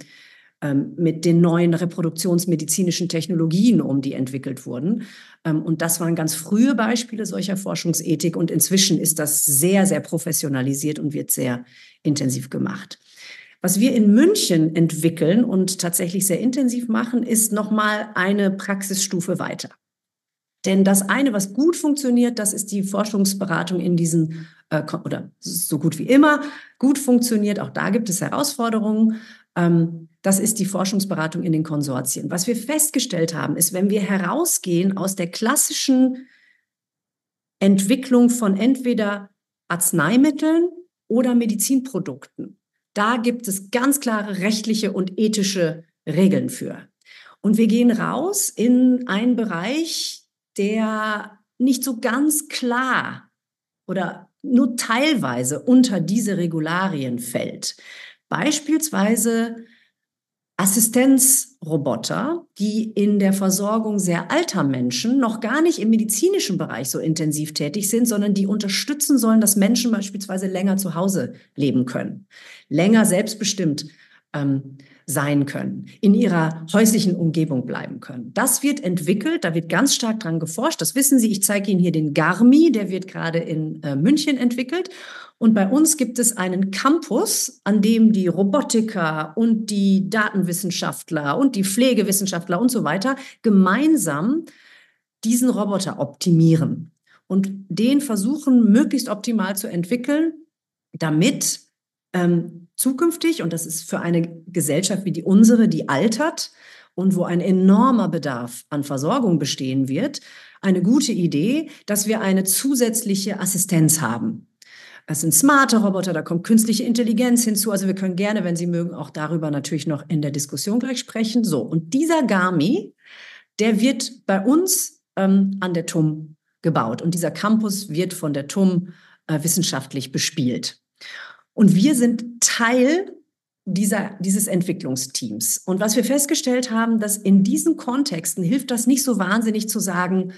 den neuen reproduktionsmedizinischen Technologien um, die entwickelt wurden. Und das waren ganz frühe Beispiele solcher Forschungsethik und inzwischen ist das sehr, sehr professionalisiert und wird sehr intensiv gemacht. Was wir in München entwickeln und tatsächlich sehr intensiv machen, ist nochmal eine Praxisstufe weiter. Denn das eine, was gut funktioniert, das ist die Forschungsberatung in diesen, oder so gut wie immer, gut funktioniert. Auch da gibt es Herausforderungen. Das ist die Forschungsberatung in den Konsortien. Was wir festgestellt haben, ist, wenn wir herausgehen aus der klassischen Entwicklung von entweder Arzneimitteln oder Medizinprodukten, da gibt es ganz klare rechtliche und ethische Regeln für. Und wir gehen raus in einen Bereich, der nicht so ganz klar oder nur teilweise unter diese Regularien fällt. Beispielsweise Assistenzroboter, die in der Versorgung sehr alter Menschen noch gar nicht im medizinischen Bereich so intensiv tätig sind, sondern die unterstützen sollen, dass Menschen beispielsweise länger zu Hause leben können, länger selbstbestimmt sein können, in ihrer häuslichen Umgebung bleiben können. Das wird entwickelt, da wird ganz stark dran geforscht. Das wissen Sie, ich zeige Ihnen hier den Garmi, der wird gerade in München entwickelt. Und bei uns gibt es einen Campus, an dem die Robotiker und die Datenwissenschaftler und die Pflegewissenschaftler und so weiter gemeinsam diesen Roboter optimieren und den versuchen, möglichst optimal zu entwickeln, damit zukünftig, und das ist für eine Gesellschaft wie die unsere, die altert und wo ein enormer Bedarf an Versorgung bestehen wird, eine gute Idee, dass wir eine zusätzliche Assistenz haben. Es sind smarte Roboter, da kommt künstliche Intelligenz hinzu. Also wir können gerne, wenn Sie mögen, auch darüber natürlich noch in der Diskussion gleich sprechen. So, und dieser Garmi, der wird bei uns an der TUM gebaut. Und dieser Campus wird von der TUM wissenschaftlich bespielt. Und wir sind Teil dieses Entwicklungsteams. Und was wir festgestellt haben, dass in diesen Kontexten hilft das nicht so wahnsinnig zu sagen,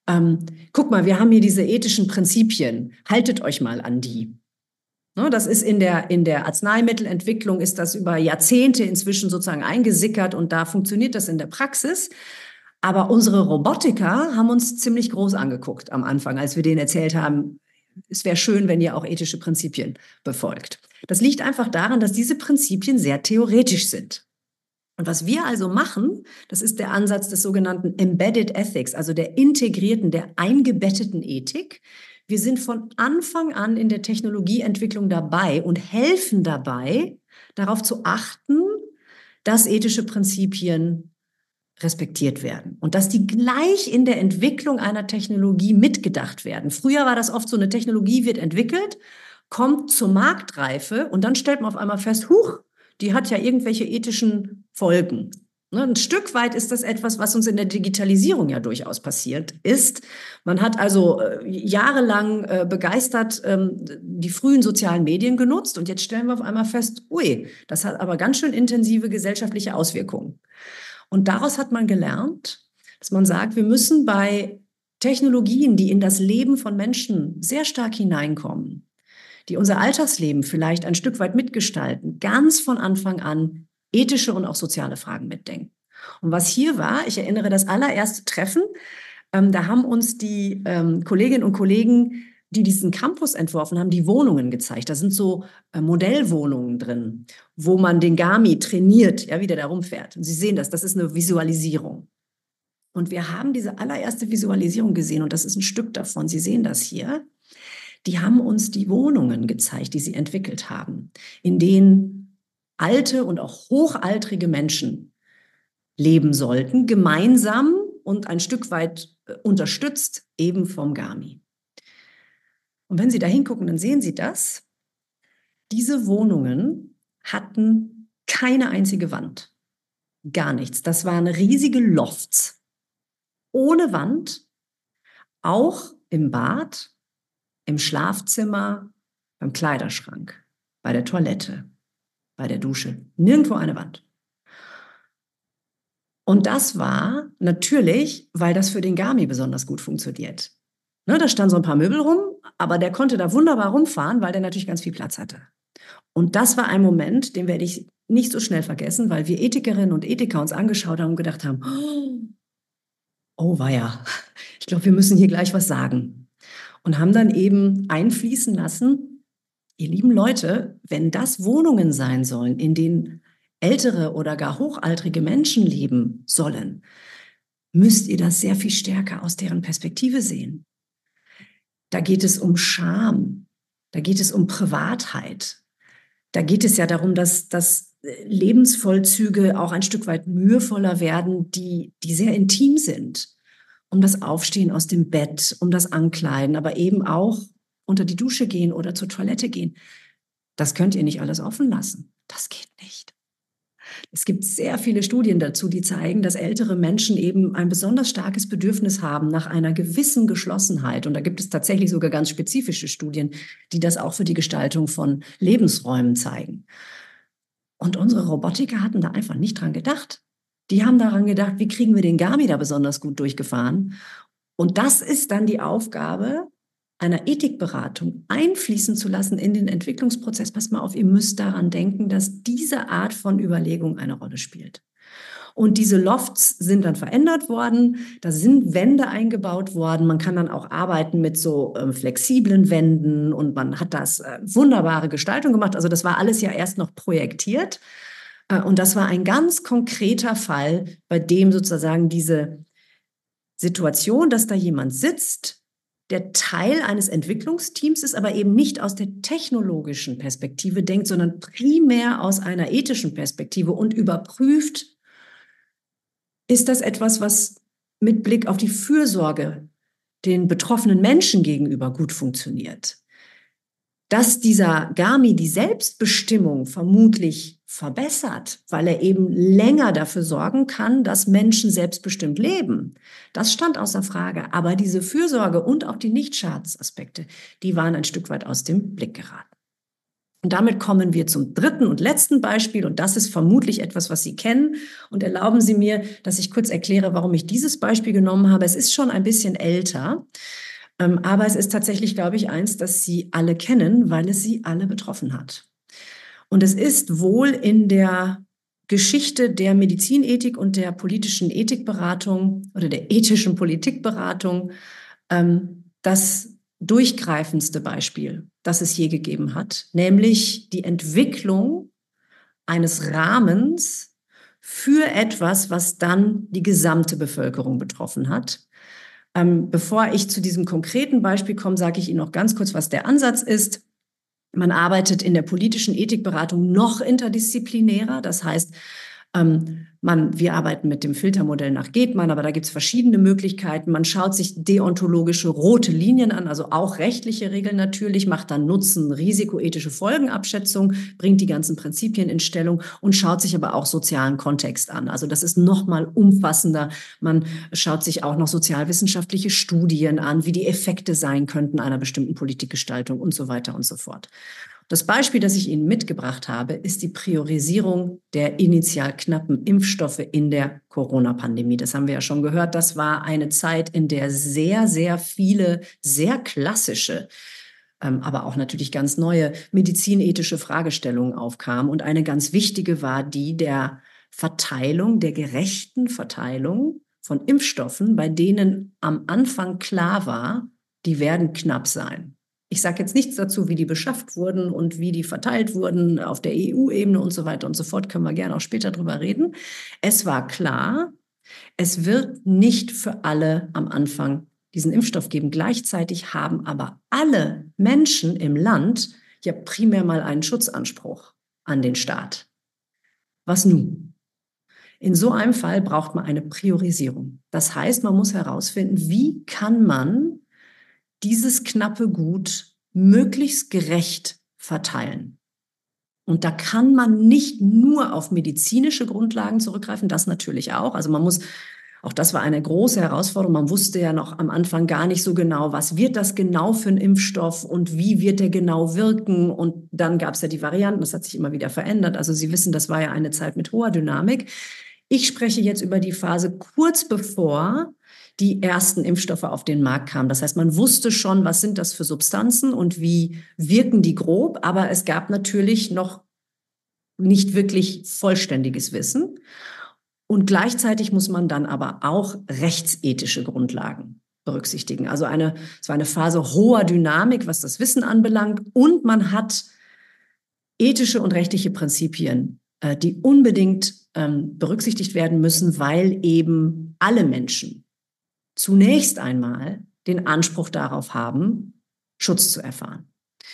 guck mal, wir haben hier diese ethischen Prinzipien, haltet euch mal an die. Ne, das ist in der Arzneimittelentwicklung, ist das über Jahrzehnte inzwischen sozusagen eingesickert und da funktioniert das in der Praxis. Aber unsere Robotiker haben uns ziemlich groß angeguckt am Anfang, als wir denen erzählt haben, es wäre schön, wenn ihr auch ethische Prinzipien befolgt. Das liegt einfach daran, dass diese Prinzipien sehr theoretisch sind. Und was wir also machen, das ist der Ansatz des sogenannten Embedded Ethics, also der integrierten, der eingebetteten Ethik. Wir sind von Anfang an in der Technologieentwicklung dabei und helfen dabei, darauf zu achten, dass ethische Prinzipien respektiert werden und dass die gleich in der Entwicklung einer Technologie mitgedacht werden. Früher war das oft so, eine Technologie wird entwickelt, kommt zur Marktreife und dann stellt man auf einmal fest, huch, die hat ja irgendwelche ethischen Folgen. Ne, ein Stück weit ist das etwas, was uns in der Digitalisierung ja durchaus passiert ist. Man hat also jahrelang begeistert die frühen sozialen Medien genutzt und jetzt stellen wir auf einmal fest, ui, das hat aber ganz schön intensive gesellschaftliche Auswirkungen. Und daraus hat man gelernt, dass man sagt, wir müssen bei Technologien, die in das Leben von Menschen sehr stark hineinkommen, die unser Alltagsleben vielleicht ein Stück weit mitgestalten, ganz von Anfang an ethische und auch soziale Fragen mitdenken. Und was hier war, ich erinnere das allererste Treffen, da haben uns die Kolleginnen und Kollegen, die diesen Campus entworfen haben, die Wohnungen gezeigt. Da sind so Modellwohnungen drin, wo man den Garmi trainiert, ja, wie der da rumfährt. Und Sie sehen das ist eine Visualisierung. Und wir haben diese allererste Visualisierung gesehen und das ist ein Stück davon. Sie sehen das hier. Die haben uns die Wohnungen gezeigt, die sie entwickelt haben, in denen alte und auch hochaltrige Menschen leben sollten, gemeinsam und ein Stück weit unterstützt eben vom Garmi. Und wenn Sie da hingucken, dann sehen Sie das. Diese Wohnungen hatten keine einzige Wand. Gar nichts. Das waren riesige Lofts. Ohne Wand, auch im Bad, im Schlafzimmer, beim Kleiderschrank, bei der Toilette, bei der Dusche. Nirgendwo eine Wand. Und das war natürlich, weil das für den Garmi besonders gut funktioniert. Ne, da standen so ein paar Möbel rum, aber der konnte da wunderbar rumfahren, weil der natürlich ganz viel Platz hatte. Und das war ein Moment, den werde ich nicht so schnell vergessen, weil wir Ethikerinnen und Ethiker uns angeschaut haben und gedacht haben, oh weia, ich glaube, wir müssen hier gleich was sagen. Und haben dann eben einfließen lassen, ihr lieben Leute, wenn das Wohnungen sein sollen, in denen ältere oder gar hochaltrige Menschen leben sollen, müsst ihr das sehr viel stärker aus deren Perspektive sehen. Da geht es um Scham, da geht es um Privatheit. Da geht es ja darum, dass Lebensvollzüge auch ein Stück weit mühevoller werden, die sehr intim sind. Um das Aufstehen aus dem Bett, um das Ankleiden, aber eben auch unter die Dusche gehen oder zur Toilette gehen. Das könnt ihr nicht alles offen lassen. Das geht nicht. Es gibt sehr viele Studien dazu, die zeigen, dass ältere Menschen eben ein besonders starkes Bedürfnis haben nach einer gewissen Geschlossenheit. Und da gibt es tatsächlich sogar ganz spezifische Studien, die das auch für die Gestaltung von Lebensräumen zeigen. Und unsere Robotiker hatten da einfach nicht dran gedacht. Die haben daran gedacht, wie kriegen wir den Gami da besonders gut durchgefahren? Und das ist dann die Aufgabe einer Ethikberatung, einfließen zu lassen in den Entwicklungsprozess. Pass mal auf, ihr müsst daran denken, dass diese Art von Überlegung eine Rolle spielt. Und diese Lofts sind dann verändert worden, da sind Wände eingebaut worden, man kann dann auch arbeiten mit so flexiblen Wänden und man hat das wunderbare Gestaltung gemacht. Also das war alles ja erst noch projektiert und das war ein ganz konkreter Fall, bei dem sozusagen diese Situation, dass da jemand sitzt, der Teil eines Entwicklungsteams ist, aber eben nicht aus der technologischen Perspektive denkt, sondern primär aus einer ethischen Perspektive und überprüft, ist das etwas, was mit Blick auf die Fürsorge den betroffenen Menschen gegenüber gut funktioniert? Dass dieser Gami die Selbstbestimmung vermutlich verbessert, weil er eben länger dafür sorgen kann, dass Menschen selbstbestimmt leben. Das stand außer Frage. Aber diese Fürsorge und auch die Nichtschadsaspekte, die waren ein Stück weit aus dem Blick geraten. Und damit kommen wir zum dritten und letzten Beispiel. Und das ist vermutlich etwas, was Sie kennen. Und erlauben Sie mir, dass ich kurz erkläre, warum ich dieses Beispiel genommen habe. Es ist schon ein bisschen älter. Aber es ist tatsächlich, glaube ich, eins, das Sie alle kennen, weil es Sie alle betroffen hat. Und es ist wohl in der Geschichte der Medizinethik und der politischen Ethikberatung oder der ethischen Politikberatung das durchgreifendste Beispiel, das es je gegeben hat, nämlich die Entwicklung eines Rahmens für etwas, was dann die gesamte Bevölkerung betroffen hat. Bevor ich zu diesem konkreten Beispiel komme, sage ich Ihnen noch ganz kurz, was der Ansatz ist. Man arbeitet in der politischen Ethikberatung noch interdisziplinärer. Das heißt, wir arbeiten mit dem Filtermodell nach Getmann, aber da gibt es verschiedene Möglichkeiten. Man schaut sich deontologische rote Linien an, also auch rechtliche Regeln natürlich, macht dann Nutzen, risikoethische Folgenabschätzung, bringt die ganzen Prinzipien in Stellung und schaut sich aber auch sozialen Kontext an. Also das ist noch mal umfassender. Man schaut sich auch noch sozialwissenschaftliche Studien an, wie die Effekte sein könnten einer bestimmten Politikgestaltung und so weiter und so fort. Das Beispiel, das ich Ihnen mitgebracht habe, ist die Priorisierung der initial knappen Impfstoffe in der Corona-Pandemie. Das haben wir ja schon gehört. Das war eine Zeit, in der sehr, sehr viele, sehr klassische, aber auch natürlich ganz neue medizinethische Fragestellungen aufkamen. Und eine ganz wichtige war die der Verteilung, der gerechten Verteilung von Impfstoffen, bei denen am Anfang klar war, die werden knapp sein. Ich sage jetzt nichts dazu, wie die beschafft wurden und wie die verteilt wurden auf der EU-Ebene und so weiter und so fort. Können wir gerne auch später drüber reden. Es war klar, es wird nicht für alle am Anfang diesen Impfstoff geben. Gleichzeitig haben aber alle Menschen im Land ja primär mal einen Schutzanspruch an den Staat. Was nun? In so einem Fall braucht man eine Priorisierung. Das heißt, man muss herausfinden, wie kann man dieses knappe Gut möglichst gerecht verteilen. Und da kann man nicht nur auf medizinische Grundlagen zurückgreifen, das natürlich auch. Also man muss, auch das war eine große Herausforderung, man wusste ja noch am Anfang gar nicht so genau, was wird das genau für ein Impfstoff und wie wird der genau wirken. Und dann gab es ja die Varianten, das hat sich immer wieder verändert. Also Sie wissen, das war ja eine Zeit mit hoher Dynamik. Ich spreche jetzt über die Phase kurz bevor die ersten Impfstoffe auf den Markt kamen. Das heißt, man wusste schon, was sind das für Substanzen und wie wirken die grob, aber es gab natürlich noch nicht wirklich vollständiges Wissen. Und gleichzeitig muss man dann aber auch rechtsethische Grundlagen berücksichtigen. Also es war eine Phase hoher Dynamik, was das Wissen anbelangt, und man hat ethische und rechtliche Prinzipien, die unbedingt berücksichtigt werden müssen, weil eben alle Menschen zunächst einmal den Anspruch darauf haben, Schutz zu erfahren.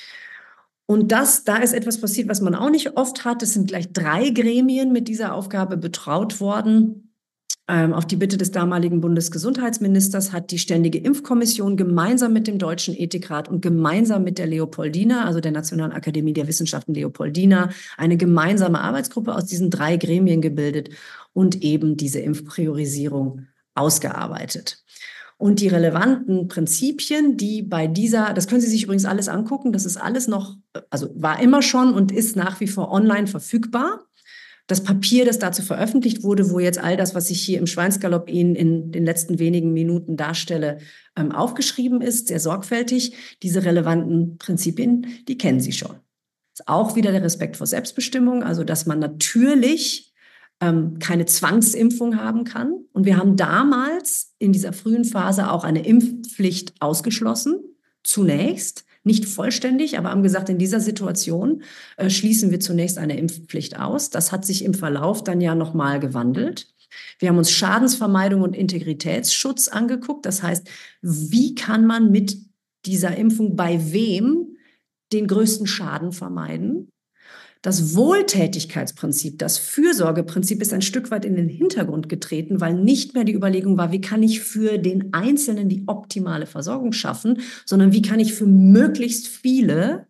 Und da ist etwas passiert, was man auch nicht oft hat. Es sind gleich 3 Gremien mit dieser Aufgabe betraut worden. Auf die Bitte des damaligen Bundesgesundheitsministers hat die Ständige Impfkommission gemeinsam mit dem Deutschen Ethikrat und gemeinsam mit der Leopoldina, also der Nationalen Akademie der Wissenschaften Leopoldina, eine gemeinsame Arbeitsgruppe aus diesen 3 Gremien gebildet und eben diese Impfpriorisierung ausgearbeitet. Und die relevanten Prinzipien, die bei dieser, das können Sie sich übrigens alles angucken, das ist alles noch, also war immer schon und ist nach wie vor online verfügbar. Das Papier, das dazu veröffentlicht wurde, wo jetzt all das, was ich hier im Schweinsgalopp Ihnen in den letzten wenigen Minuten darstelle, aufgeschrieben ist, sehr sorgfältig. Diese relevanten Prinzipien, die kennen Sie schon. Das ist auch wieder der Respekt vor Selbstbestimmung, also dass man natürlich keine Zwangsimpfung haben kann. Und wir haben damals in dieser frühen Phase auch eine Impfpflicht ausgeschlossen, zunächst. Nicht vollständig, aber haben gesagt, in dieser Situation schließen wir zunächst eine Impfpflicht aus. Das hat sich im Verlauf dann ja nochmal gewandelt. Wir haben uns Schadensvermeidung und Integritätsschutz angeguckt. Das heißt, wie kann man mit dieser Impfung bei wem den größten Schaden vermeiden? Das Wohltätigkeitsprinzip, das Fürsorgeprinzip ist ein Stück weit in den Hintergrund getreten, weil nicht mehr die Überlegung war, wie kann ich für den Einzelnen die optimale Versorgung schaffen, sondern wie kann ich für möglichst viele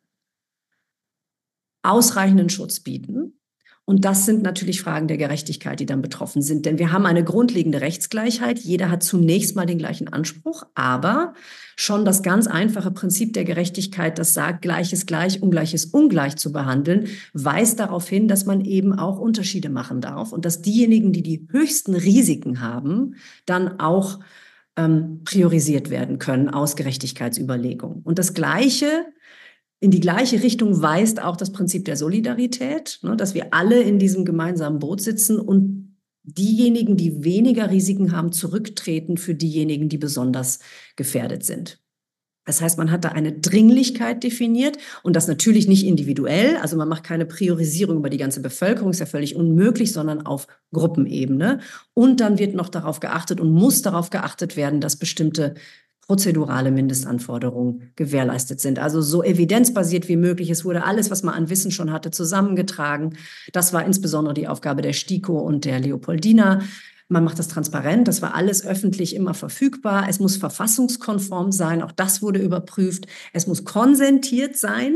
ausreichenden Schutz bieten. Und das sind natürlich Fragen der Gerechtigkeit, die dann betroffen sind. Denn wir haben eine grundlegende Rechtsgleichheit. Jeder hat zunächst mal den gleichen Anspruch. Aber schon das ganz einfache Prinzip der Gerechtigkeit, das sagt, Gleiches gleich, Ungleiches ungleich zu behandeln, weist darauf hin, dass man eben auch Unterschiede machen darf. Und dass diejenigen, die die höchsten Risiken haben, dann auch priorisiert werden können aus Gerechtigkeitsüberlegungen. Und das Gleiche in die gleiche Richtung weist auch das Prinzip der Solidarität, ne, dass wir alle in diesem gemeinsamen Boot sitzen und diejenigen, die weniger Risiken haben, zurücktreten für diejenigen, die besonders gefährdet sind. Das heißt, man hat da eine Dringlichkeit definiert und das natürlich nicht individuell. Also man macht keine Priorisierung über die ganze Bevölkerung, ist ja völlig unmöglich, sondern auf Gruppenebene. Und dann wird noch darauf geachtet und muss darauf geachtet werden, dass bestimmte prozedurale Mindestanforderungen gewährleistet sind. Also so evidenzbasiert wie möglich. Es wurde alles, was man an Wissen schon hatte, zusammengetragen. Das war insbesondere die Aufgabe der STIKO und der Leopoldina. Man macht das transparent. Das war alles öffentlich immer verfügbar. Es muss verfassungskonform sein. Auch das wurde überprüft. Es muss konsentiert sein.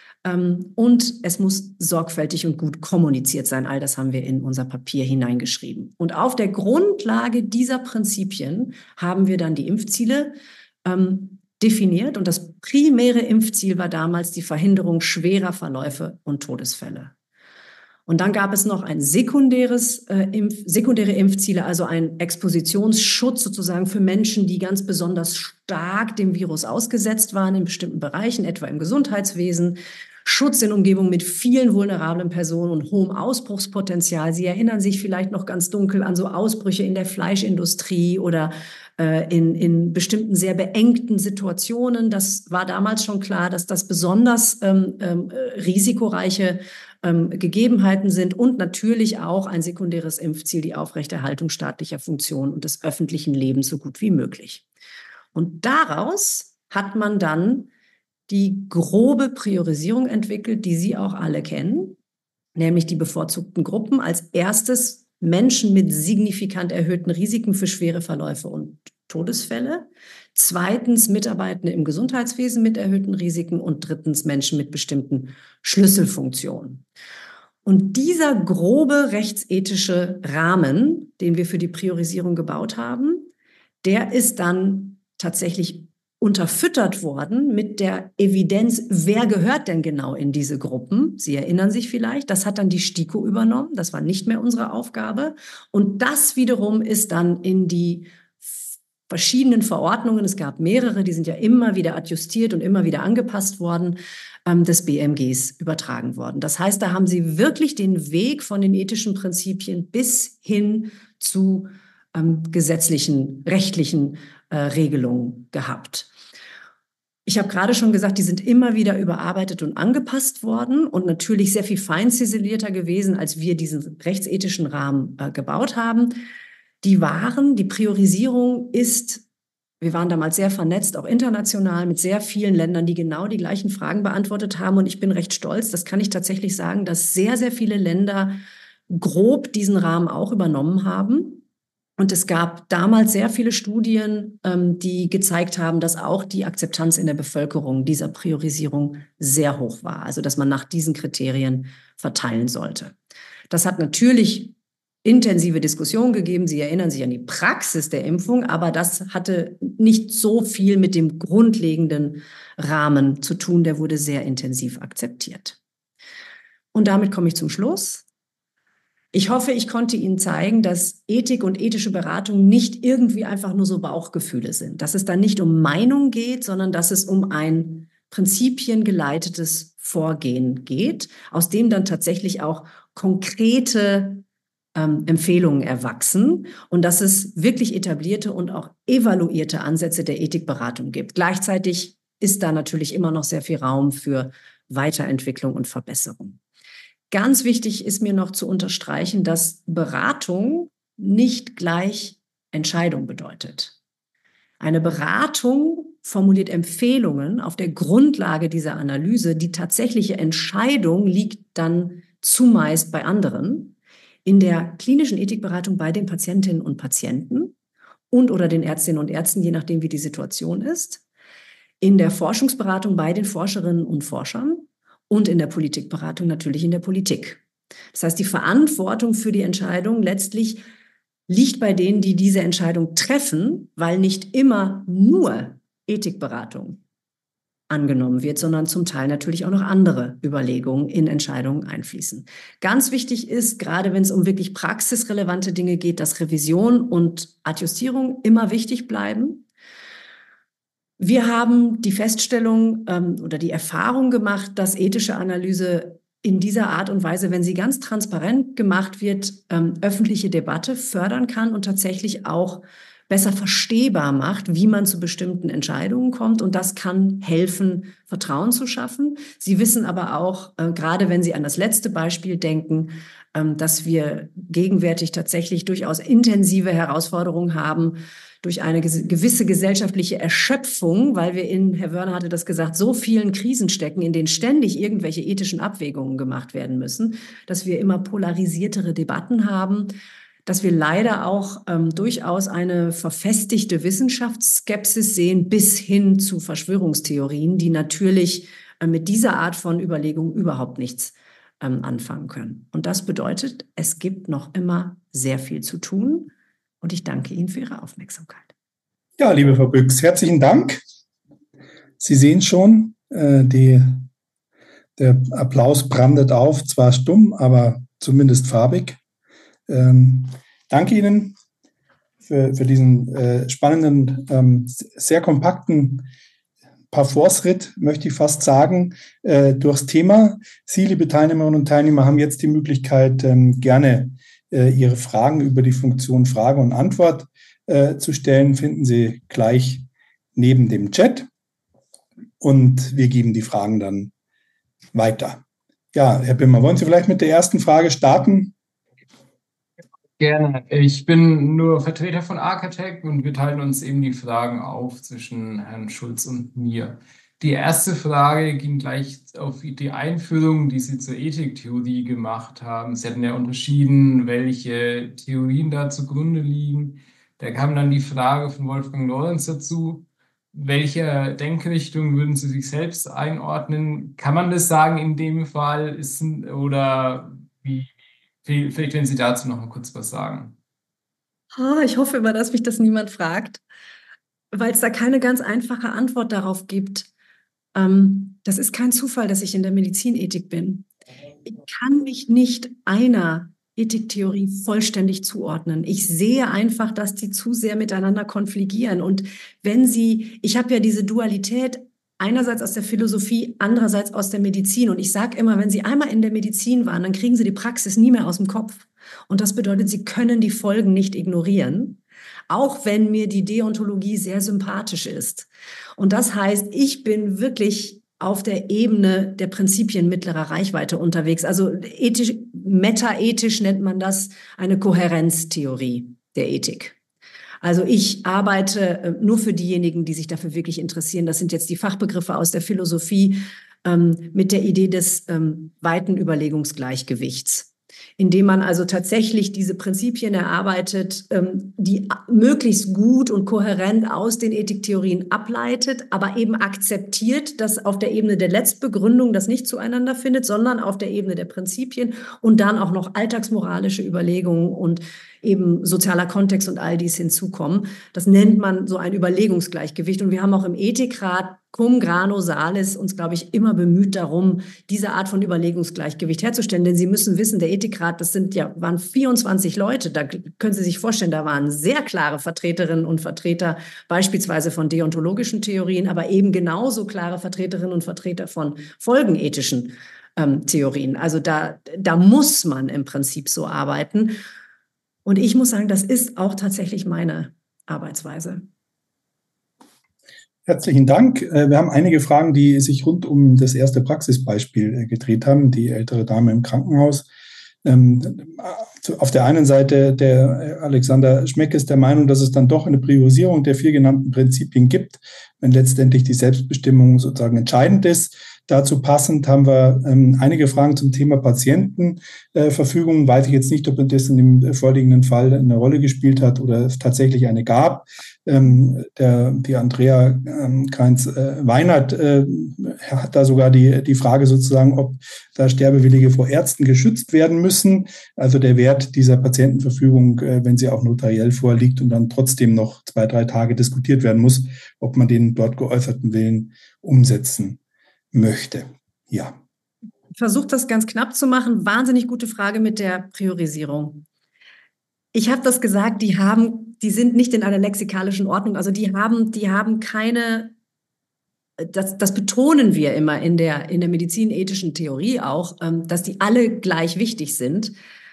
Und es muss sorgfältig und gut kommuniziert sein. All das haben wir in unser Papier hineingeschrieben. Und auf der Grundlage dieser Prinzipien haben wir dann die Impfziele definiert. Und das primäre Impfziel war damals die Verhinderung schwerer Verläufe und Todesfälle. Und dann gab es noch ein sekundäre Impfziele, also ein Expositionsschutz sozusagen für Menschen, die ganz besonders stark dem Virus ausgesetzt waren in bestimmten Bereichen, etwa im Gesundheitswesen. Schutz in Umgebung mit vielen vulnerablen Personen und hohem Ausbruchspotenzial. Sie erinnern sich vielleicht noch ganz dunkel an so Ausbrüche in der Fleischindustrie oder in bestimmten sehr beengten Situationen. Das war damals schon klar, dass das besonders risikoreiche Gegebenheiten sind und natürlich auch ein sekundäres Impfziel, die Aufrechterhaltung staatlicher Funktionen und des öffentlichen Lebens so gut wie möglich. Und daraus hat man dann die grobe Priorisierung entwickelt, die Sie auch alle kennen, nämlich die bevorzugten Gruppen. Als erstes Menschen mit signifikant erhöhten Risiken für schwere Verläufe und Todesfälle. Zweitens Mitarbeitende im Gesundheitswesen mit erhöhten Risiken und drittens Menschen mit bestimmten Schlüsselfunktionen. Und dieser grobe rechtsethische Rahmen, den wir für die Priorisierung gebaut haben, der ist dann tatsächlich unterfüttert worden mit der Evidenz, wer gehört denn genau in diese Gruppen? Sie erinnern sich vielleicht, das hat dann die STIKO übernommen, das war nicht mehr unsere Aufgabe. Und das wiederum ist dann in die verschiedenen Verordnungen, es gab mehrere, die sind ja immer wieder adjustiert und immer wieder angepasst worden, des BMGs übertragen worden. Das heißt, da haben Sie wirklich den Weg von den ethischen Prinzipien bis hin zu gesetzlichen, rechtlichen Regelungen gehabt. Ich habe gerade schon gesagt, die sind immer wieder überarbeitet und angepasst worden und natürlich sehr viel fein ziselierter gewesen, als wir diesen rechtsethischen Rahmen gebaut haben. Die Priorisierung ist, wir waren damals sehr vernetzt, auch international mit sehr vielen Ländern, die genau die gleichen Fragen beantwortet haben. Und ich bin recht stolz, das kann ich tatsächlich sagen, dass sehr, sehr viele Länder grob diesen Rahmen auch übernommen haben. Und es gab damals sehr viele Studien, die gezeigt haben, dass auch die Akzeptanz in der Bevölkerung dieser Priorisierung sehr hoch war. Also dass man nach diesen Kriterien verteilen sollte. Das hat natürlich intensive Diskussionen gegeben. Sie erinnern sich an die Praxis der Impfung, aber das hatte nicht so viel mit dem grundlegenden Rahmen zu tun. Der wurde sehr intensiv akzeptiert. Und damit komme ich zum Schluss. Ich hoffe, ich konnte Ihnen zeigen, dass Ethik und ethische Beratung nicht irgendwie einfach nur so Bauchgefühle sind, dass es da nicht um Meinung geht, sondern dass es um ein prinzipiengeleitetes Vorgehen geht, aus dem dann tatsächlich auch konkrete Empfehlungen erwachsen und dass es wirklich etablierte und auch evaluierte Ansätze der Ethikberatung gibt. Gleichzeitig ist da natürlich immer noch sehr viel Raum für Weiterentwicklung und Verbesserung. Ganz wichtig ist mir noch zu unterstreichen, dass Beratung nicht gleich Entscheidung bedeutet. Eine Beratung formuliert Empfehlungen auf der Grundlage dieser Analyse. Die tatsächliche Entscheidung liegt dann zumeist bei anderen. In der klinischen Ethikberatung bei den Patientinnen und Patienten und oder den Ärztinnen und Ärzten, je nachdem, wie die Situation ist. In der Forschungsberatung bei den Forscherinnen und Forschern. Und in der Politikberatung natürlich in der Politik. Das heißt, die Verantwortung für die Entscheidung letztlich liegt bei denen, die diese Entscheidung treffen, weil nicht immer nur Ethikberatung angenommen wird, sondern zum Teil natürlich auch noch andere Überlegungen in Entscheidungen einfließen. Ganz wichtig ist, gerade wenn es um wirklich praxisrelevante Dinge geht, dass Revision und Adjustierung immer wichtig bleiben. Wir haben die Feststellung oder die Erfahrung gemacht, dass ethische Analyse in dieser Art und Weise, wenn sie ganz transparent gemacht wird, öffentliche Debatte fördern kann und tatsächlich auch besser verstehbar macht, wie man zu bestimmten Entscheidungen kommt. Und das kann helfen, Vertrauen zu schaffen. Sie wissen aber auch, gerade wenn Sie an das letzte Beispiel denken, dass wir gegenwärtig tatsächlich durchaus intensive Herausforderungen haben, durch eine gewisse gesellschaftliche Erschöpfung, weil wir Herr Wörner hatte das gesagt, so vielen Krisen stecken, in denen ständig irgendwelche ethischen Abwägungen gemacht werden müssen, dass wir immer polarisiertere Debatten haben, dass wir leider auch durchaus eine verfestigte Wissenschaftsskepsis sehen, bis hin zu Verschwörungstheorien, die natürlich mit dieser Art von Überlegung überhaupt nichts anfangen können. Und das bedeutet, es gibt noch immer sehr viel zu tun. Und ich danke Ihnen für Ihre Aufmerksamkeit. Ja, liebe Frau Büchs, herzlichen Dank. Sie sehen schon, der Applaus brandet auf, zwar stumm, aber zumindest farbig. Danke Ihnen für diesen spannenden, sehr kompakten Parforce-Ritt, möchte ich fast sagen, durchs Thema. Sie, liebe Teilnehmerinnen und Teilnehmer, haben jetzt die Möglichkeit, gerne Ihre Fragen über die Funktion Frage und Antwort zu stellen, finden Sie gleich neben dem Chat und wir geben die Fragen dann weiter. Ja, Herr Bimmer, wollen Sie vielleicht mit der ersten Frage starten? Gerne. Ich bin nur Vertreter von Arcatec und wir teilen uns eben die Fragen auf zwischen Herrn Schulz und mir. Die erste Frage ging gleich auf die Einführung, die Sie zur Ethiktheorie gemacht haben. Sie hatten ja unterschieden, welche Theorien da zugrunde liegen. Da kam dann die Frage von Wolfgang Lorenz dazu, welcher Denkrichtung würden Sie sich selbst einordnen? Kann man das sagen in dem Fall? Oder wie? Vielleicht, wenn Sie dazu noch mal kurz was sagen. Ich hoffe immer, dass mich das niemand fragt, weil es da keine ganz einfache Antwort darauf gibt. Das ist kein Zufall, dass ich in der Medizinethik bin. Ich kann mich nicht einer Ethiktheorie vollständig zuordnen. Ich sehe einfach, dass die zu sehr miteinander konfligieren. Und ich habe ja diese Dualität einerseits aus der Philosophie, andererseits aus der Medizin. Und ich sage immer, wenn Sie einmal in der Medizin waren, dann kriegen Sie die Praxis nie mehr aus dem Kopf. Und das bedeutet, Sie können die Folgen nicht ignorieren, auch wenn mir die Deontologie sehr sympathisch ist. Und das heißt, ich bin wirklich auf der Ebene der Prinzipien mittlerer Reichweite unterwegs. Also metaethisch nennt man das eine Kohärenztheorie der Ethik. Also ich arbeite nur für diejenigen, die sich dafür wirklich interessieren. Das sind jetzt die Fachbegriffe aus der Philosophie mit der Idee des weiten Überlegungsgleichgewichts. indem man also tatsächlich diese Prinzipien erarbeitet, die möglichst gut und kohärent aus den Ethiktheorien ableitet, aber eben akzeptiert, dass auf der Ebene der Letztbegründung das nicht zueinander findet, sondern auf der Ebene der Prinzipien und dann auch noch alltagsmoralische Überlegungen und eben sozialer Kontext und all dies hinzukommen. Das nennt man so ein Überlegungsgleichgewicht. Und wir haben auch im Ethikrat cum grano salis uns, glaube ich, immer bemüht darum, diese Art von Überlegungsgleichgewicht herzustellen. Denn Sie müssen wissen, der Ethikrat, waren 24 Leute. Da können Sie sich vorstellen, da waren sehr klare Vertreterinnen und Vertreter beispielsweise von deontologischen Theorien, aber eben genauso klare Vertreterinnen und Vertreter von folgenethischen Theorien. Also da muss man im Prinzip so arbeiten. Und ich muss sagen, das ist auch tatsächlich meine Arbeitsweise. Herzlichen Dank. Wir haben einige Fragen, die sich rund um das erste Praxisbeispiel gedreht haben, die ältere Dame im Krankenhaus. Auf der einen Seite, der Alexander Schmeck ist der Meinung, dass es dann doch eine Priorisierung der 4 genannten Prinzipien gibt, wenn letztendlich die Selbstbestimmung sozusagen entscheidend ist. Dazu passend haben wir einige Fragen zum Thema Patientenverfügung. Weiß ich jetzt nicht, ob das in dem vorliegenden Fall eine Rolle gespielt hat oder es tatsächlich eine gab. Die Andrea Kainz-Weinert hat da sogar die Frage sozusagen, ob da Sterbewillige vor Ärzten geschützt werden müssen. Also der Wert dieser Patientenverfügung, wenn sie auch notariell vorliegt und dann trotzdem noch 2-3 Tage diskutiert werden muss, ob man den dort geäußerten Willen umsetzen möchte. Ja. Ich versuche das ganz knapp zu machen. Wahnsinnig gute Frage mit der Priorisierung. Ich habe das gesagt, die sind nicht in einer lexikalischen Ordnung. Also die haben keine, das betonen wir immer in der medizinethischen Theorie auch, dass die alle gleich wichtig sind.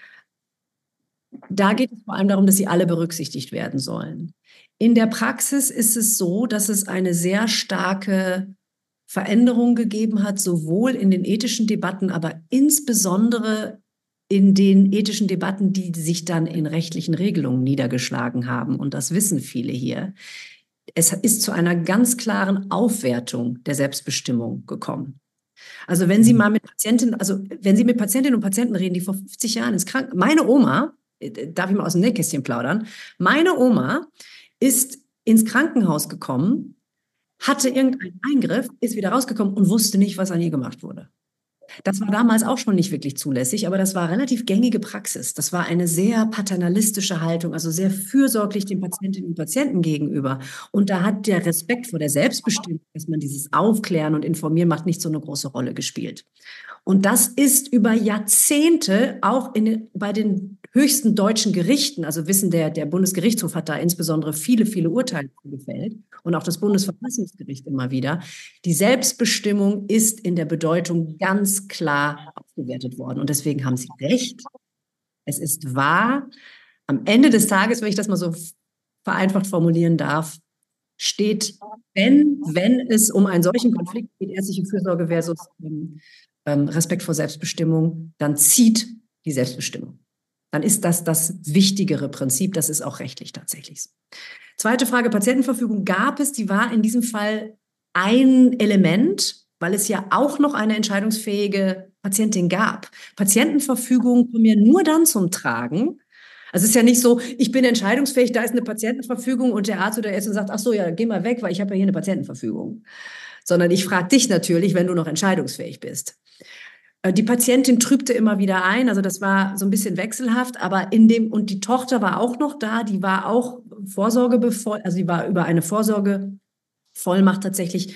Da geht es vor allem darum, dass sie alle berücksichtigt werden sollen. In der Praxis ist es so, dass es eine sehr starke Veränderung gegeben hat, sowohl in den ethischen Debatten, aber insbesondere in den ethischen Debatten, die sich dann in rechtlichen Regelungen niedergeschlagen haben. Und das wissen viele hier. Es ist zu einer ganz klaren Aufwertung der Selbstbestimmung gekommen. Also wenn Sie mal mit Patientinnen und Patienten reden, die vor 50 Jahren ins Krankenhaus, meine Oma, darf ich mal aus dem Nähkästchen plaudern, meine Oma ist ins Krankenhaus gekommen, hatte irgendeinen Eingriff, ist wieder rausgekommen und wusste nicht, was an ihr gemacht wurde. Das war damals auch schon nicht wirklich zulässig, aber das war relativ gängige Praxis. Das war eine sehr paternalistische Haltung, also sehr fürsorglich den Patientinnen und Patienten gegenüber. Und da hat der Respekt vor der Selbstbestimmung, dass man dieses Aufklären und Informieren macht, nicht so eine große Rolle gespielt. Und das ist über Jahrzehnte auch bei den höchsten deutschen Gerichten, also wissen der Bundesgerichtshof hat da insbesondere viele, viele Urteile gefällt und auch das Bundesverfassungsgericht immer wieder. Die Selbstbestimmung ist in der Bedeutung ganz klar aufgewertet worden. Und deswegen haben Sie recht. Es ist wahr. Am Ende des Tages, wenn ich das mal so vereinfacht formulieren darf, steht, wenn es um einen solchen Konflikt geht, ärztliche Fürsorge versus Respekt vor Selbstbestimmung, dann zieht die Selbstbestimmung. Dann ist das wichtigere Prinzip, das ist auch rechtlich tatsächlich so. Zweite Frage, Patientenverfügung gab es, die war in diesem Fall ein Element, weil es ja auch noch eine entscheidungsfähige Patientin gab. Patientenverfügungen kommen ja nur dann zum Tragen. Also es ist ja nicht so, ich bin entscheidungsfähig, da ist eine Patientenverfügung und der Arzt oder Ärztin sagt, ach so, ja, geh mal weg, weil ich habe ja hier eine Patientenverfügung. Sondern ich frage dich natürlich, wenn du noch entscheidungsfähig bist. Die Patientin trübte immer wieder ein, also das war so ein bisschen wechselhaft, aber und die Tochter war auch noch da, die war auch also die war über eine Vorsorgevollmacht tatsächlich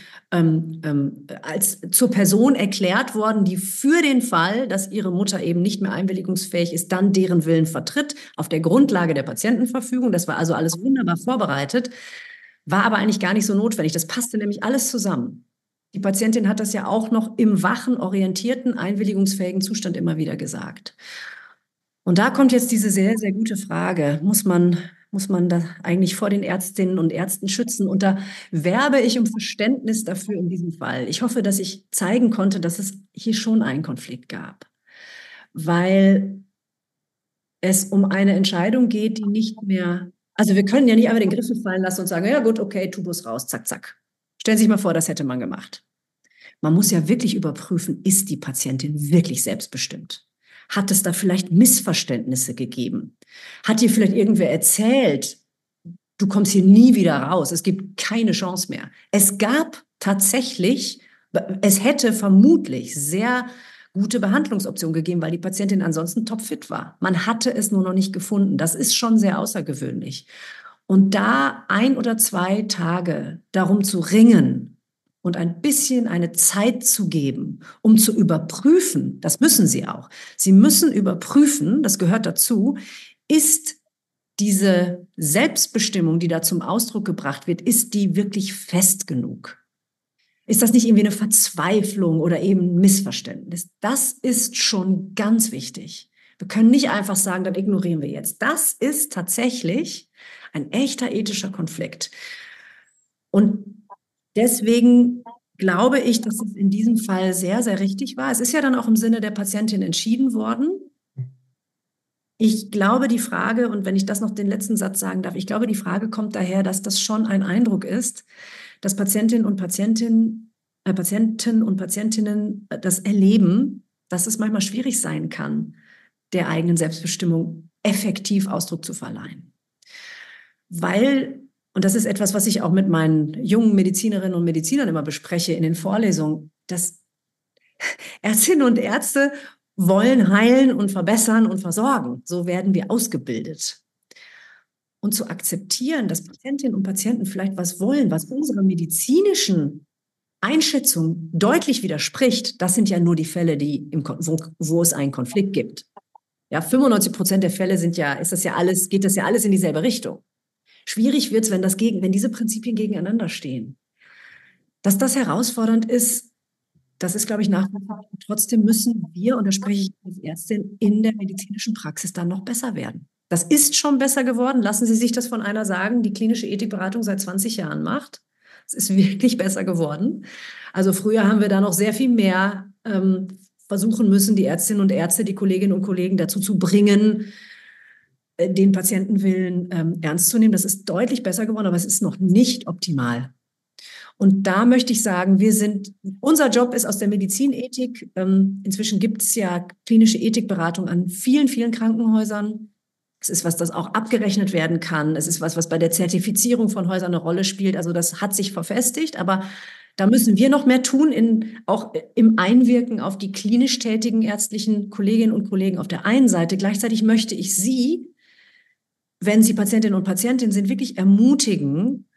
als zur Person erklärt worden, die für den Fall, dass ihre Mutter eben nicht mehr einwilligungsfähig ist, dann deren Willen vertritt, auf der Grundlage der Patientenverfügung. Das war also alles wunderbar vorbereitet, war aber eigentlich gar nicht so notwendig. Das passte nämlich alles zusammen. Die Patientin hat das ja auch noch im wachen, orientierten, einwilligungsfähigen Zustand immer wieder gesagt. Und da kommt jetzt diese sehr, sehr gute Frage. Muss man da eigentlich vor den Ärztinnen und Ärzten schützen? Und da werbe ich um Verständnis dafür in diesem Fall. Ich hoffe, dass ich zeigen konnte, dass es hier schon einen Konflikt gab. Weil es um eine Entscheidung geht, die nicht mehr, also wir können ja nicht einfach den Griffel fallen lassen und sagen, ja gut, okay, Tubus raus, zack, zack. Stellen Sie sich mal vor, das hätte man gemacht. Man muss ja wirklich überprüfen, ist die Patientin wirklich selbstbestimmt? Hat es da vielleicht Missverständnisse gegeben? Hat dir vielleicht irgendwer erzählt, du kommst hier nie wieder raus, es gibt keine Chance mehr? Es gab tatsächlich, es hätte vermutlich sehr gute Behandlungsoptionen gegeben, weil die Patientin ansonsten topfit war. Man hatte es nur noch nicht gefunden. Das ist schon sehr außergewöhnlich. Und da 1 oder 2 Tage darum zu ringen und ein bisschen eine Zeit zu geben, um zu überprüfen, das müssen Sie auch. Sie müssen überprüfen, das gehört dazu, ist diese Selbstbestimmung, die da zum Ausdruck gebracht wird, ist die wirklich fest genug? Ist das nicht irgendwie eine Verzweiflung oder eben ein Missverständnis? Das ist schon ganz wichtig. Wir können nicht einfach sagen, dann ignorieren wir jetzt. Das ist tatsächlich ein echter ethischer Konflikt. Und deswegen glaube ich, dass es in diesem Fall sehr, sehr richtig war. Es ist ja dann auch im Sinne der Patientin entschieden worden. Ich glaube, die Frage, und wenn ich das noch den letzten Satz sagen darf, ich glaube, die Frage kommt daher, dass das schon ein Eindruck ist, dass Patientinnen und Patienten das erleben, dass es manchmal schwierig sein kann, der eigenen Selbstbestimmung effektiv Ausdruck zu verleihen. Weil, und das ist etwas, was ich auch mit meinen jungen Medizinerinnen und Medizinern immer bespreche in den Vorlesungen, dass Ärztinnen und Ärzte wollen heilen und verbessern und versorgen. So werden wir ausgebildet. Und zu akzeptieren, dass Patientinnen und Patienten vielleicht was wollen, was unserer medizinischen Einschätzung deutlich widerspricht, das sind ja nur die Fälle, wo es einen Konflikt gibt. Ja, 95% der Fälle geht das ja alles in dieselbe Richtung. Schwierig wird es, wenn diese Prinzipien gegeneinander stehen. Dass das herausfordernd ist, das ist, glaube ich, nachvollziehbar. Trotzdem müssen wir, und da spreche ich als Ärztin, in der medizinischen Praxis dann noch besser werden. Das ist schon besser geworden. Lassen Sie sich das von einer sagen, die klinische Ethikberatung seit 20 Jahren macht. Es ist wirklich besser geworden. Also früher haben wir da noch sehr viel mehr versuchen müssen, die Ärztinnen und Ärzte, die Kolleginnen und Kollegen dazu zu bringen, den Patientenwillen ernst zu nehmen. Das ist deutlich besser geworden, aber es ist noch nicht optimal. Und da möchte ich sagen, unser Job ist aus der Medizinethik. Inzwischen gibt es ja klinische Ethikberatung an vielen, vielen Krankenhäusern. Es ist was, das auch abgerechnet werden kann. Es ist was bei der Zertifizierung von Häusern eine Rolle spielt. Also das hat sich verfestigt, aber da müssen wir noch mehr tun, auch im Einwirken auf die klinisch tätigen ärztlichen Kolleginnen und Kollegen auf der einen Seite. Gleichzeitig möchte ich Sie, wenn Sie Patientinnen und Patientinnen sind, wirklich ermutigen,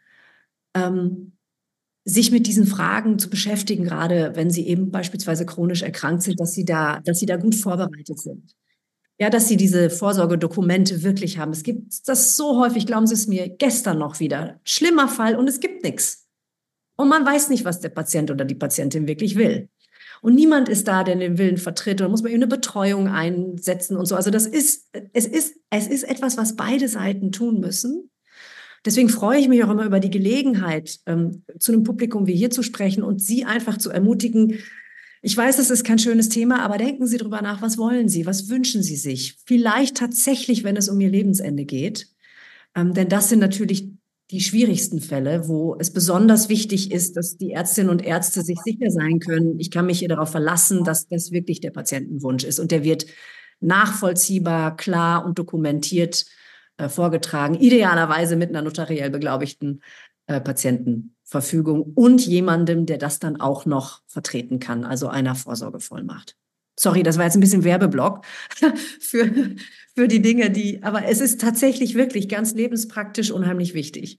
sich mit diesen Fragen zu beschäftigen, gerade wenn Sie eben beispielsweise chronisch erkrankt sind, dass Sie da gut vorbereitet sind. Ja, dass Sie diese Vorsorgedokumente wirklich haben. Es gibt das so häufig, glauben Sie es mir, gestern noch wieder. Schlimmer Fall und es gibt nichts. Und man weiß nicht, was der Patient oder die Patientin wirklich will. Und niemand ist da, der den Willen vertritt. Und muss man eben eine Betreuung einsetzen und so. Also es ist etwas, was beide Seiten tun müssen. Deswegen freue ich mich auch immer über die Gelegenheit, zu einem Publikum wie hier zu sprechen und Sie einfach zu ermutigen. Ich weiß, es ist kein schönes Thema, aber denken Sie darüber nach, was wollen Sie, was wünschen Sie sich? Vielleicht tatsächlich, wenn es um Ihr Lebensende geht. Denn das sind natürlich die schwierigsten Fälle, wo es besonders wichtig ist, dass die Ärztinnen und Ärzte sich sicher sein können, ich kann mich hier darauf verlassen, dass das wirklich der Patientenwunsch ist. Und der wird nachvollziehbar, klar und dokumentiert vorgetragen, idealerweise mit einer notariell beglaubigten Patientenverfügung und jemandem, der das dann auch noch vertreten kann, also einer Vorsorgevollmacht. Sorry, das war jetzt ein bisschen Werbeblock für die Dinge, aber es ist tatsächlich wirklich ganz lebenspraktisch unheimlich wichtig.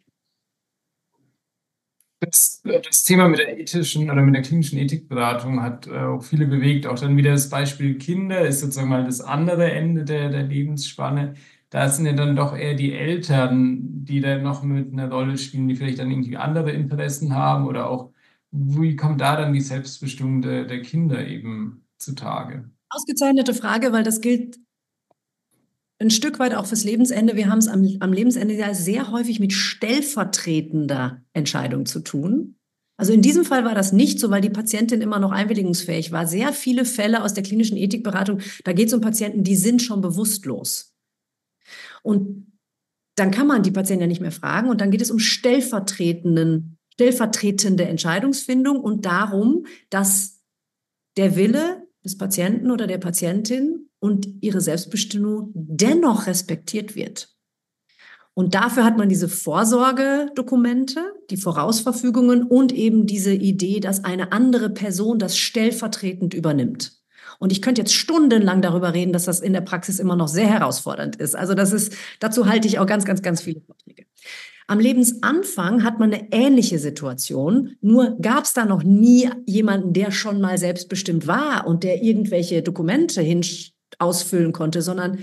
Das Thema mit der ethischen oder mit der klinischen Ethikberatung hat auch viele bewegt. Auch dann wieder das Beispiel Kinder ist sozusagen mal das andere Ende der Lebensspanne. Da sind ja dann doch eher die Eltern, die da noch mit einer Rolle spielen, die vielleicht dann irgendwie andere Interessen haben oder auch, wie kommt da dann die Selbstbestimmung der Kinder eben zutage? Ausgezeichnete Frage, weil das gilt ein Stück weit auch fürs Lebensende. Wir haben es am Lebensende ja sehr häufig mit stellvertretender Entscheidung zu tun. Also in diesem Fall war das nicht so, weil die Patientin immer noch einwilligungsfähig war. Sehr viele Fälle aus der klinischen Ethikberatung, da geht es um Patienten, die sind schon bewusstlos. Und dann kann man die Patienten ja nicht mehr fragen. Und dann geht es um stellvertretende Entscheidungsfindung und darum, dass der Wille des Patienten oder der Patientin und ihre Selbstbestimmung dennoch respektiert wird. Und dafür hat man diese Vorsorgedokumente, die Vorausverfügungen und eben diese Idee, dass eine andere Person das stellvertretend übernimmt. Und ich könnte jetzt stundenlang darüber reden, dass das in der Praxis immer noch sehr herausfordernd ist. Also dazu halte ich auch ganz, ganz, ganz viele Vorträge. Am Lebensanfang hat man eine ähnliche Situation, nur gab es da noch nie jemanden, der schon mal selbstbestimmt war und der irgendwelche Dokumente ausfüllen konnte, sondern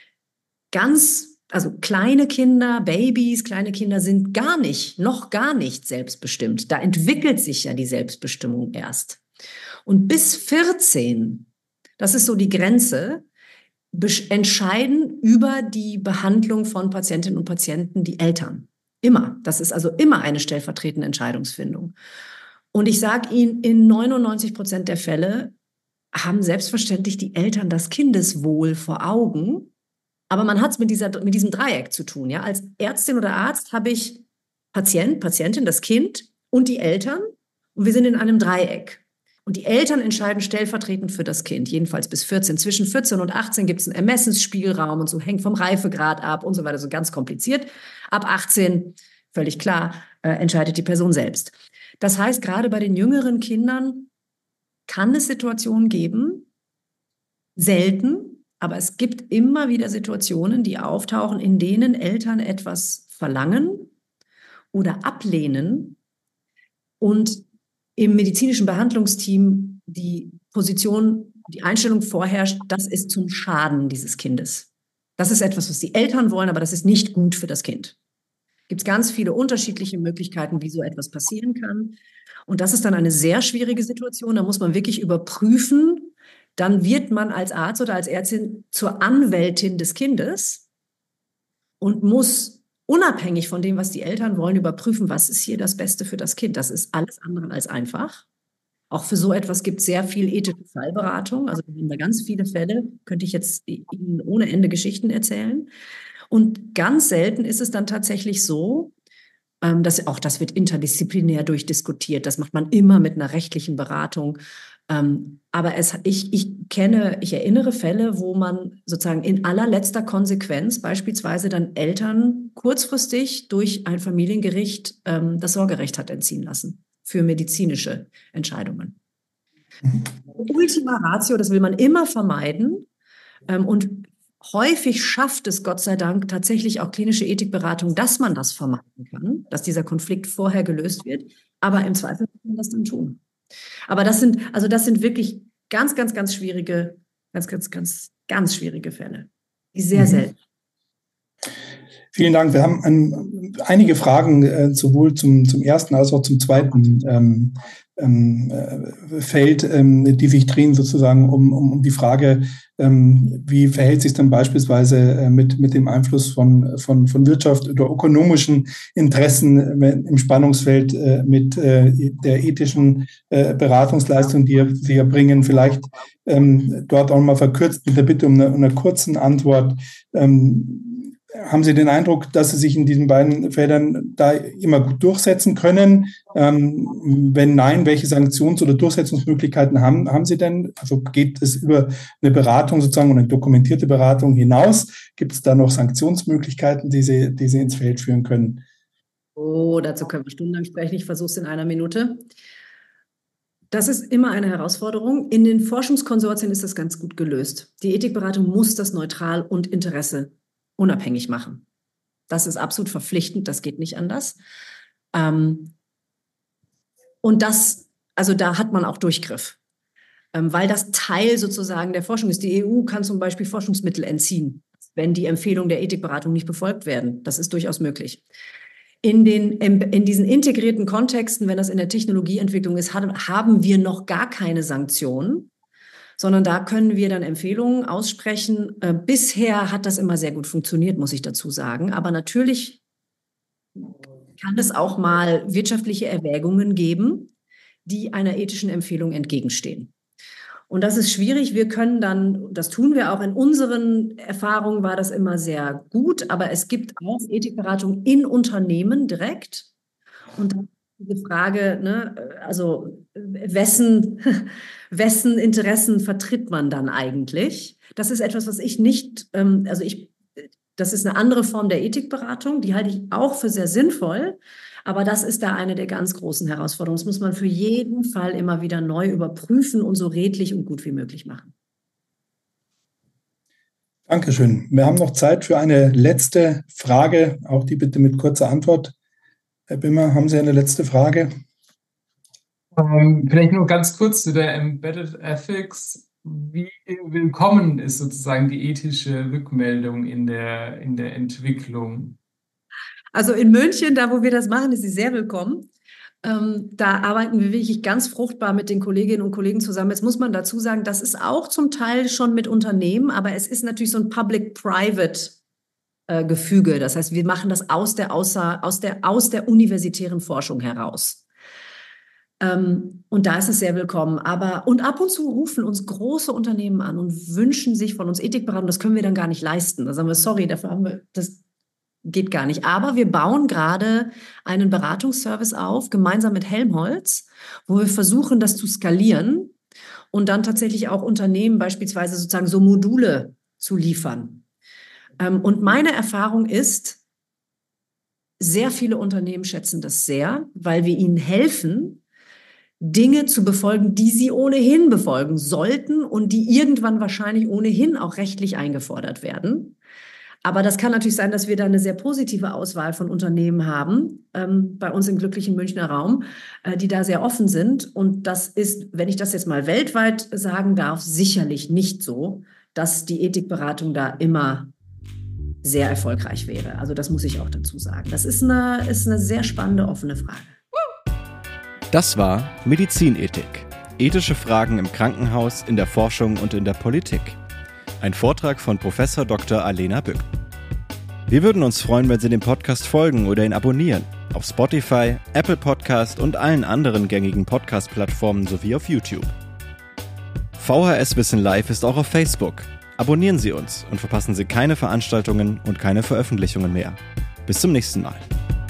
also kleine Kinder, Babys, kleine Kinder sind noch gar nicht selbstbestimmt. Da entwickelt sich ja die Selbstbestimmung erst. Und bis 14, das ist so die Grenze, entscheiden über die Behandlung von Patientinnen und Patienten die Eltern. Immer. Das ist also immer eine stellvertretende Entscheidungsfindung. Und ich sage Ihnen, in 99% der Fälle haben selbstverständlich die Eltern das Kindeswohl vor Augen. Aber man hat es mit diesem Dreieck zu tun. Ja? Als Ärztin oder Arzt habe ich Patientin, das Kind und die Eltern. Und wir sind in einem Dreieck. Und die Eltern entscheiden stellvertretend für das Kind, jedenfalls bis 14. Zwischen 14 und 18 gibt es einen Ermessensspielraum und so, hängt vom Reifegrad ab und so weiter, so ganz kompliziert. Ab 18, völlig klar, entscheidet die Person selbst. Das heißt, gerade bei den jüngeren Kindern kann es Situationen geben, selten, aber es gibt immer wieder Situationen, die auftauchen, in denen Eltern etwas verlangen oder ablehnen und im medizinischen Behandlungsteam die Einstellung vorherrscht, das ist zum Schaden dieses Kindes. Das ist etwas, was die Eltern wollen, aber das ist nicht gut für das Kind. Gibt es ganz viele unterschiedliche Möglichkeiten, wie so etwas passieren kann. Und das ist dann eine sehr schwierige Situation. Da muss man wirklich überprüfen. Dann wird man als Arzt oder als Ärztin zur Anwältin des Kindes und muss unabhängig von dem, was die Eltern wollen, überprüfen, was ist hier das Beste für das Kind. Das ist alles andere als einfach. Auch für so etwas gibt es sehr viel ethische Fallberatung. Also wir haben da ganz viele Fälle, könnte ich jetzt Ihnen ohne Ende Geschichten erzählen. Und ganz selten ist es dann tatsächlich so, dass auch das wird interdisziplinär durchdiskutiert. Das macht man immer mit einer rechtlichen Beratung. Aber ich erinnere Fälle, wo man sozusagen in allerletzter Konsequenz beispielsweise dann Eltern kurzfristig durch ein Familiengericht das Sorgerecht hat entziehen lassen für medizinische Entscheidungen. Ultima Ratio, das will man immer vermeiden. Und häufig schafft es, Gott sei Dank, tatsächlich auch klinische Ethikberatung, dass man das vermeiden kann, dass dieser Konflikt vorher gelöst wird. Aber im Zweifel muss man das dann tun. Aber das sind wirklich ganz, ganz, ganz schwierige, ganz schwierige Fälle, die sehr selten. Vielen Dank. Wir haben einige Fragen sowohl zum ersten als auch zum zweiten Feld, die sich drehen sozusagen um die Frage, wie verhält sich dann beispielsweise mit dem Einfluss von Wirtschaft oder ökonomischen Interessen im Spannungsfeld mit der ethischen Beratungsleistung, die wir erbringen. Vielleicht dort auch mal verkürzt mit der Bitte um eine kurzen Antwort. Haben Sie den Eindruck, dass Sie sich in diesen beiden Feldern da immer gut durchsetzen können? Wenn nein, welche Sanktions- oder Durchsetzungsmöglichkeiten haben Sie denn? Also geht es über eine Beratung sozusagen und eine dokumentierte Beratung hinaus? Gibt es da noch Sanktionsmöglichkeiten, die Sie ins Feld führen können? Oh, dazu können wir stundenlang sprechen. Ich versuche es in einer Minute. Das ist immer eine Herausforderung. In den Forschungskonsortien ist das ganz gut gelöst. Die Ethikberatung muss das neutral und Interesse unabhängig machen. Das ist absolut verpflichtend, das geht nicht anders. Und da hat man auch Durchgriff, weil das Teil sozusagen der Forschung ist. Die EU kann zum Beispiel Forschungsmittel entziehen, wenn die Empfehlungen der Ethikberatung nicht befolgt werden. Das ist durchaus möglich. In diesen integrierten Kontexten, wenn das in der Technologieentwicklung ist, haben wir noch gar keine Sanktionen, sondern da können wir dann Empfehlungen aussprechen. Bisher hat das immer sehr gut funktioniert, muss ich dazu sagen. Aber natürlich kann es auch mal wirtschaftliche Erwägungen geben, die einer ethischen Empfehlung entgegenstehen. Und das ist schwierig. Wir können dann, das tun wir auch in unseren Erfahrungen, war das immer sehr gut. Aber es gibt auch Ethikberatung in Unternehmen direkt. Und da diese Frage, ne, also wessen Interessen vertritt man dann eigentlich? Das ist etwas, was ich nicht, das ist eine andere Form der Ethikberatung, die halte ich auch für sehr sinnvoll, aber das ist da eine der ganz großen Herausforderungen. Das muss man für jeden Fall immer wieder neu überprüfen und so redlich und gut wie möglich machen. Dankeschön. Wir haben noch Zeit für eine letzte Frage, auch die bitte mit kurzer Antwort. Herr Bimmer, haben Sie eine letzte Frage? Vielleicht nur ganz kurz zu der Embedded Ethics. Wie willkommen ist sozusagen die ethische Rückmeldung in der Entwicklung? Also in München, da wo wir das machen, ist sie sehr willkommen. Da arbeiten wir wirklich ganz fruchtbar mit den Kolleginnen und Kollegen zusammen. Jetzt muss man dazu sagen, das ist auch zum Teil schon mit Unternehmen, aber es ist natürlich so ein Public-Private-Gefüge. Das heißt, wir machen das aus der universitären Forschung heraus. Und da ist es sehr willkommen. Und ab und zu rufen uns große Unternehmen an und wünschen sich von uns Ethikberatung. Das können wir dann gar nicht leisten. Da sagen wir, sorry, dafür haben wir das. Geht gar nicht. Aber wir bauen gerade einen Beratungsservice auf, gemeinsam mit Helmholtz, wo wir versuchen, das zu skalieren und dann tatsächlich auch Unternehmen beispielsweise sozusagen so Module zu liefern. Und meine Erfahrung ist, sehr viele Unternehmen schätzen das sehr, weil wir ihnen helfen, Dinge zu befolgen, die sie ohnehin befolgen sollten und die irgendwann wahrscheinlich ohnehin auch rechtlich eingefordert werden. Aber das kann natürlich sein, dass wir da eine sehr positive Auswahl von Unternehmen haben, bei uns im glücklichen Münchner Raum, die da sehr offen sind. Und das ist, wenn ich das jetzt mal weltweit sagen darf, sicherlich nicht so, dass die Ethikberatung da immer sehr erfolgreich wäre. Also das muss ich auch dazu sagen. Das ist eine sehr spannende, offene Frage. Das war Medizinethik. Ethische Fragen im Krankenhaus, in der Forschung und in der Politik. Ein Vortrag von Prof. Dr. Alena Bück. Wir würden uns freuen, wenn Sie dem Podcast folgen oder ihn abonnieren. Auf Spotify, Apple Podcast und allen anderen gängigen Podcast-Plattformen sowie auf YouTube. VHS Wissen Live ist auch auf Facebook. Abonnieren Sie uns und verpassen Sie keine Veranstaltungen und keine Veröffentlichungen mehr. Bis zum nächsten Mal.